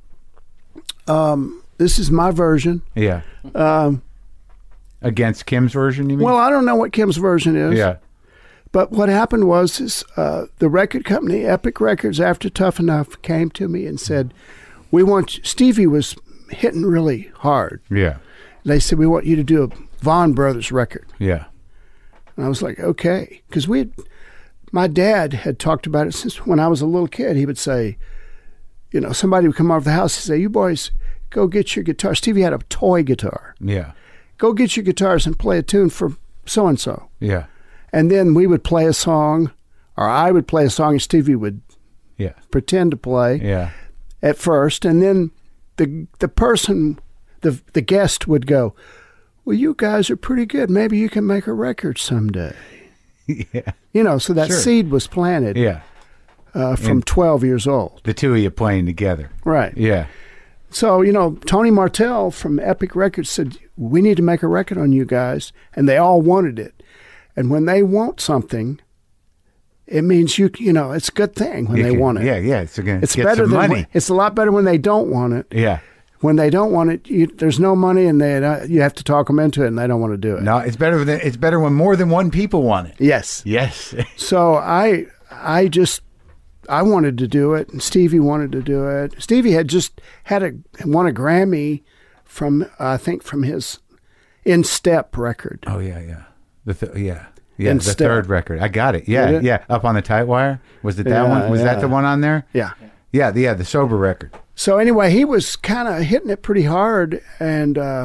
um, this is my version. Yeah. Um, Against Kim's version, you mean? well, I don't know what Kim's version is. yeah. But what happened was is, uh, the record company, Epic Records, after Tough Enough, came to me and said, we want, Stevie was hitting really hard. Yeah. They said, we want you to do a Vaughn Brothers record. Yeah. And I was like, okay. Because we had, my dad had talked about it since when I was a little kid. He would say, you know, somebody would come over the house and say, you boys, go get your guitar. Stevie had a toy guitar. Yeah. Go get your guitars and play a tune for so-and-so. Yeah. And then we would play a song, or I would play a song and Stevie would Yeah. pretend to play Yeah. at first. And then the the person, the the guest would go, well, you guys are pretty good. Maybe you can make a record someday. Yeah. You know, so that Sure. seed was planted Yeah. uh, from And- twelve years old. The two of you playing together. Right. Yeah. So, you know, Tony Martell from Epic Records said, we need to make a record on you guys. And they all wanted it. And when they want something, it means you, you know, it's a good thing when You they can- want it. Yeah. Yeah. It's gonna It's get better some than money. when- it's a lot better when they don't want it. Yeah. When they don't want it, you, there's no money, and they uh, you have to talk them into it, and they don't want to do it. No, it's better than it's better when more than one people want it. Yes. Yes. So I I just I wanted to do it, and Stevie wanted to do it. Stevie had just had a won a Grammy from I think from his In Step record. Oh yeah, yeah, the th- yeah, yeah, In the Step. third record. I got it. Yeah, Did it? yeah, up on the tight wire. Was it that Yeah, one? Was yeah. that the one on there? Yeah. Yeah, the, yeah, the sober record. So anyway, he was kind of hitting it pretty hard, and uh,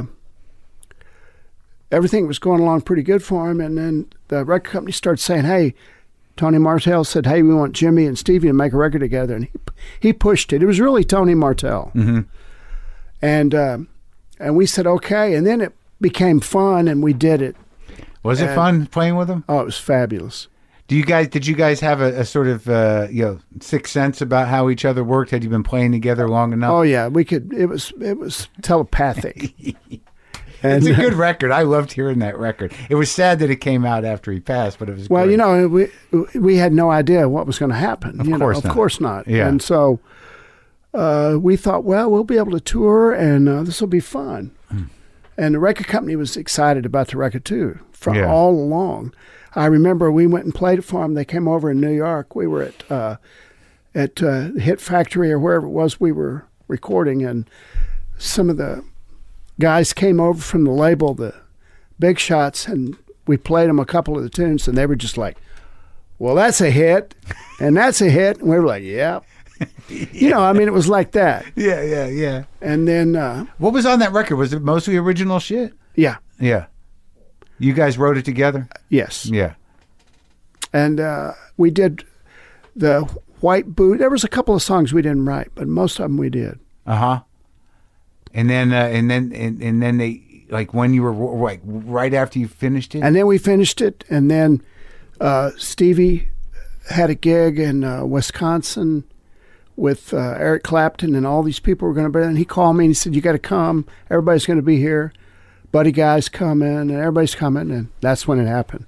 everything was going along pretty good for him. And then the record company started saying, "Hey," Tony Martell said, "Hey, we want Jimmy and Stevie to make a record together," and he he pushed it. It was really Tony Martell, Mm-hmm. and uh, and we said okay, and then it became fun, and we did it. Was it And- fun playing with them? Oh, it was fabulous. Do you guys? Did you guys have a, a sort of uh, you know sixth sense about how each other worked? Had you been playing together long enough? Oh yeah, we could. It was it was telepathic. And, It's a good record. I loved hearing that record. It was sad that it came out after he passed, but it was Well, great. you know, we we had no idea what was going to happen. Of you know, course of not. course not. Yeah. And so uh, we thought, well, we'll be able to tour, and uh, this will be fun. Hmm. And the record company was excited about the record too, from Yeah. all along. I remember we went and played it for them. They came over in New York. We were at uh, at uh, Hit Factory or wherever it was we were recording, and some of the guys came over from the label, the Big Shots, and we played them a couple of the tunes, and they were just like, well, that's a hit, and that's a hit. And we were like, yeah. You know, I mean, it was like that. yeah, yeah, yeah. And then, uh, What was on that record? Was it mostly original shit? yeah, Yeah. You guys wrote it together? yes. Yeah. And uh, we did the White Boot. There was a couple of songs we didn't write, but most of them we did. Uh huh. And then, uh, and then, and, and then they like when you were like right after you finished it. And then we finished it, and then uh, Stevie had a gig in uh, Wisconsin with uh, Eric Clapton, and all these people were going to be there. And he called me and he said, "You got to come. Everybody's going to be here. Buddy Guy's coming, and everybody's coming." And that's when it happened.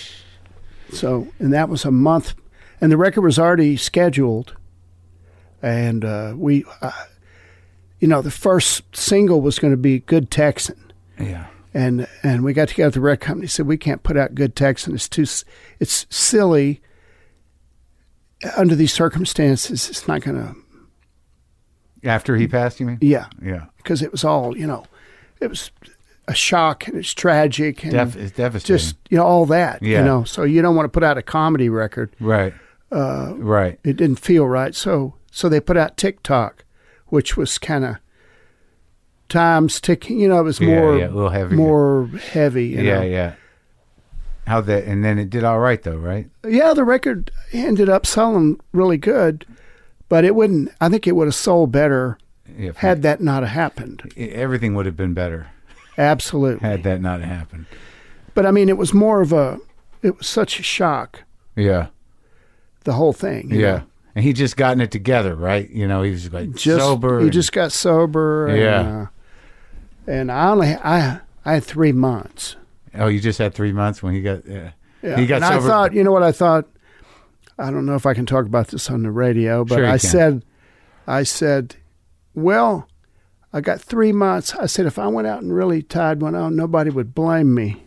So, and that was a month, and the record was already scheduled, and uh, we, uh, you know, the first single was going to be "Good Texan." yeah. And and we got together with the record company. Said we can't put out "Good Texan." It's too, it's silly. Under these circumstances, it's not going to. After he passed, you mean? Yeah, Yeah. because it was all, you know, it was a shock, and it's tragic, and Def- it's devastating. just, you know, all that. Yeah. You know, so you don't want to put out a comedy record. right. Uh, Right. it didn't feel right. So so they put out TikTok, which was kind of times ticking. You know, it was Yeah, more yeah, a little heavier. more heavy. You Yeah, know? yeah. How that, and then it did all right though, right? Yeah, the record ended up selling really good, but it wouldn't. I think it would have sold better Yeah, had that not have happened. everything would have been better Absolutely. had that not happened. But I mean, it was more of a. It was such a shock. Yeah, The whole thing. you yeah. know. And he just gotten it together, right? You know, he was like Just sober. He and- just got sober. And, Yeah. uh, and I only I I had three months. oh, you just had three months when he got. Yeah, Yeah. he got and sober. I thought, you know what I thought? I don't know if I can talk about this on the radio, but Sure you I can. said, I said, well, I got three months. I said, if I went out and really tied one on, nobody would blame me.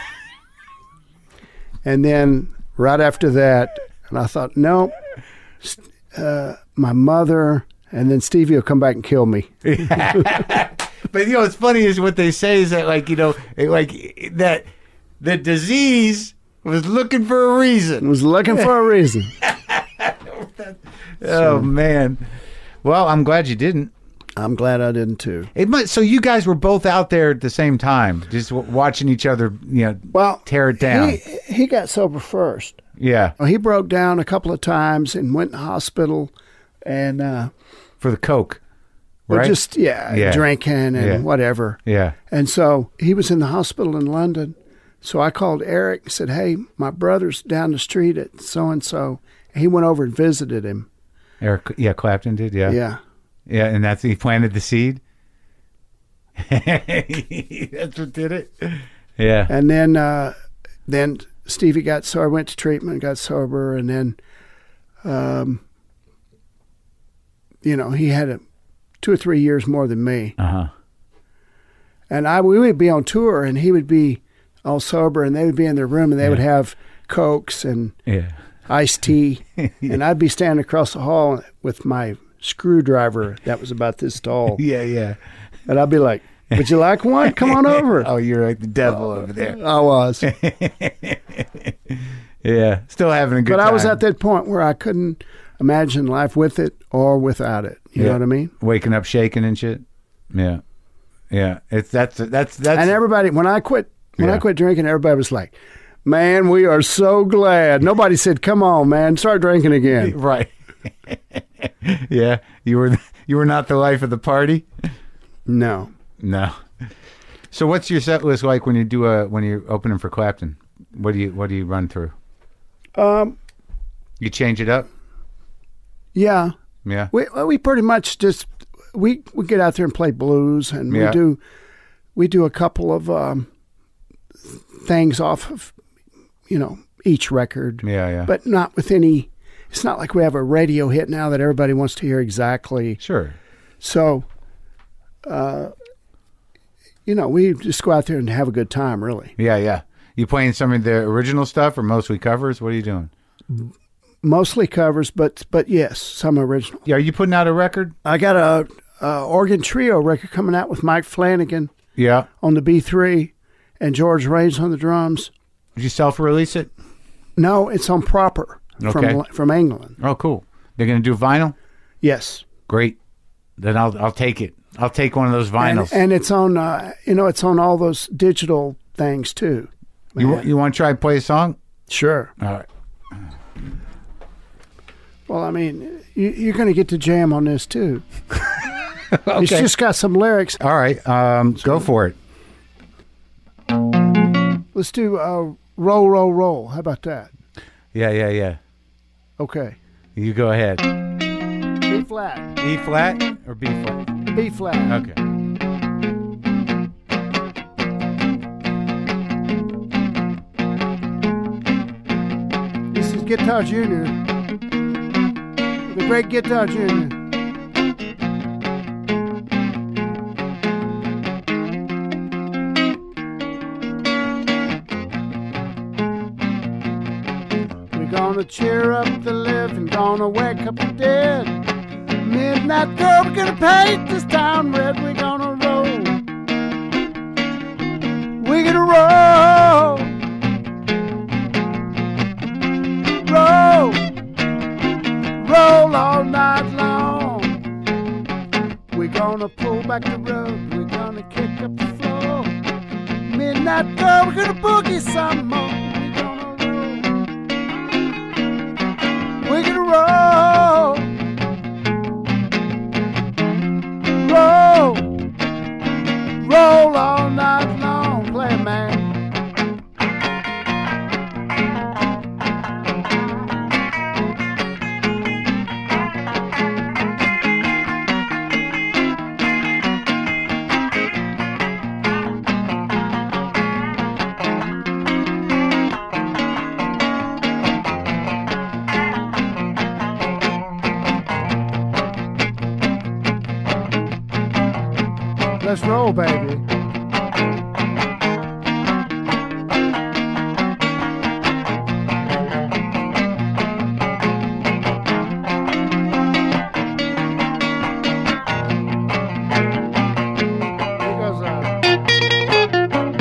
And then right after that, and I thought, no, uh, my mother, and then Stevie will come back and kill me. But you know, what's funny is what they say is that, like, you know, it- like that the disease was looking for a reason. Was looking for a reason. Oh man. Well, I'm glad you didn't. I'm glad I didn't too. It might, so you guys were both out there at the same time, just w- watching each other, you know, Well, tear it down. He, he got sober first. yeah, Well, he broke down a couple of times and went in the hospital, and uh, for the coke, well, right? just yeah, Yeah. drinking and Yeah. whatever. yeah, And so he was in the hospital in London. So I called Eric and said, "Hey, my brother's down the street at so and so." He went over and visited him. Eric, yeah, Clapton did, yeah, Yeah. yeah, and that's he planted the seed. That's what did it. Yeah, And then uh, then Stevie got sober, went to treatment, got sober, and then, um, you know, he had a, two or three years more than me. uh huh. And I we would be on tour, and he would be all sober, and they would be in their room, and they would have Cokes and Yeah, iced tea, and I'd be standing across the hall with my screwdriver that was about this tall, yeah, yeah. and I'd be like, Would you like one? Come on over. Oh, you're like the devil over there. I was. Yeah, still having a good But time. I was at that point where I couldn't imagine life with it or without it. You Yeah. know what I mean? Waking up shaking and shit. Yeah. Yeah. It's that's that's that's And everybody, when I quit, when Yeah. I quit drinking, everybody was like, "Man, we are so glad." Nobody said, "Come on, man, start drinking again." right. Yeah. You were you were not the life of the party? No. No. So what's your set list like when you do a when you're opening for Clapton? What do you what do you run through? Um. You change it up? Yeah. Yeah. We we pretty much just we we get out there and play blues, and Yeah. we do we do a couple of um, things off of you know each record, Yeah, yeah. but not with any. It's not like we have a radio hit now that everybody wants to hear exactly. Sure. So, uh, you know, we just go out there and have a good time. Really, Yeah, yeah. You playing some of the original stuff or mostly covers? What are you doing? mostly covers, but but yes, some original. Yeah, are you putting out a record? I got a, a organ trio record coming out with Mike Flanagan Yeah. on the B three and George Raines on the drums. Did you self-release it? No, it's on Proper Okay. from from England. Oh, cool. They're going to do vinyl? Yes, Great. Then I'll I'll take it. I'll take one of those and, vinyls. and it's on uh, you know it's on all those digital things too. you Man. you want to try and play a song? Sure. All right. Well, I mean, you, you're going to get to jam on this too. It's Okay. just got some lyrics. All right. Um, go for it. Let's do uh, roll, roll, roll. How about that? Yeah, yeah, yeah. Okay. You go ahead. B flat. E flat or B flat? B flat. Okay. This is Guitar Junior. The great Guitar Junior. We're gonna cheer up the living, gonna wake up the dead. Midnight girl, we're gonna paint this town red. We're gonna roll. We're gonna roll. Roll. Roll all night long. We're gonna pull back the rug. We're gonna kick up the floor. Midnight girl, we're gonna boogie some more. We're gonna roll. Roll. Roll all night long. Play, man. Let's roll, baby. Here goes uh,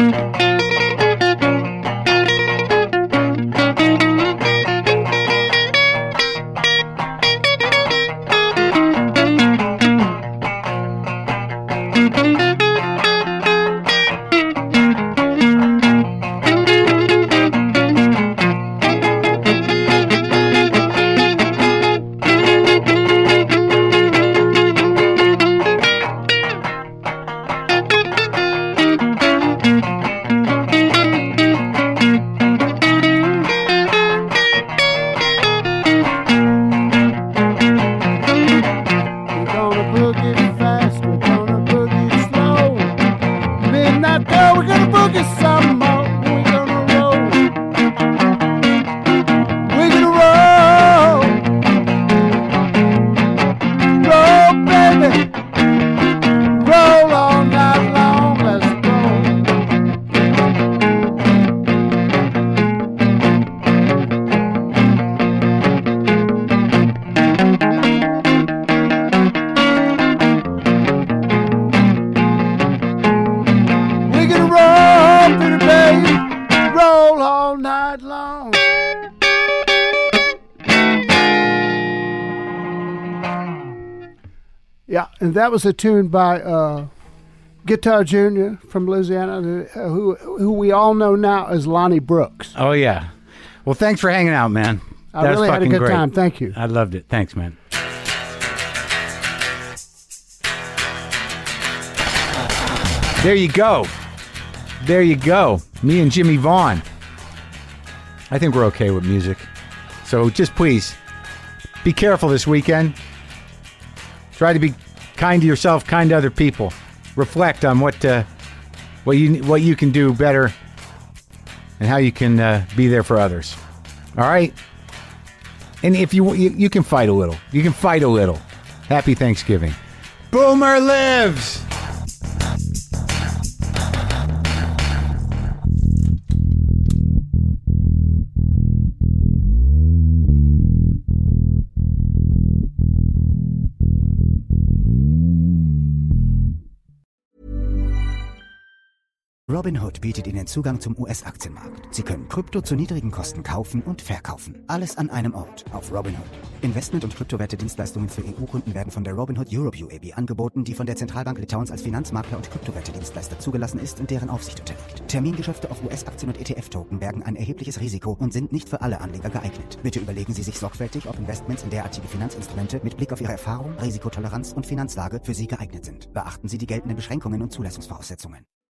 We're gonna boogie fast, we're gonna boogie slow. Midnight girl, we're gonna boogie some more. We're gonna roll. We're gonna roll. Roll, baby. Roll all night long. Let's roll. roll all night long. Yeah, and that was a tune by uh, Guitar Junior from Louisiana, who who we all know now as Lonnie Brooks. Oh, yeah. Well, thanks for hanging out, man. I that really was had a fucking good great. time. Thank you. I loved it. Thanks, man. There you go. There you go. Me and Jimmy Vaughn. I think we're okay with music. So just please, be careful this weekend. Try to be kind to yourself, kind to other people. Reflect on what uh, what you what you can do better and how you can uh, be there for others. All right? And if you, you you can fight a little. You can fight a little. Happy Thanksgiving. Boomer lives! Robinhood bietet Ihnen Zugang zum U S-Aktienmarkt. Sie können Krypto zu niedrigen Kosten kaufen und verkaufen. Alles an einem Ort auf Robinhood. Investment- und Kryptowerte-Dienstleistungen für E U-Kunden werden von der Robinhood Europe U A B angeboten, die von der Zentralbank Litauens als Finanzmakler und Kryptowerte-Dienstleister zugelassen ist und deren Aufsicht unterliegt. Termingeschäfte auf U S-Aktien und E T F-Token bergen ein erhebliches Risiko und sind nicht für alle Anleger geeignet. Bitte überlegen Sie sich sorgfältig, ob Investments in derartige Finanzinstrumente mit Blick auf Ihre Erfahrung, Risikotoleranz und Finanzlage für Sie geeignet sind. Beachten Sie die geltenden Beschränkungen und Zulassungsvoraussetzungen.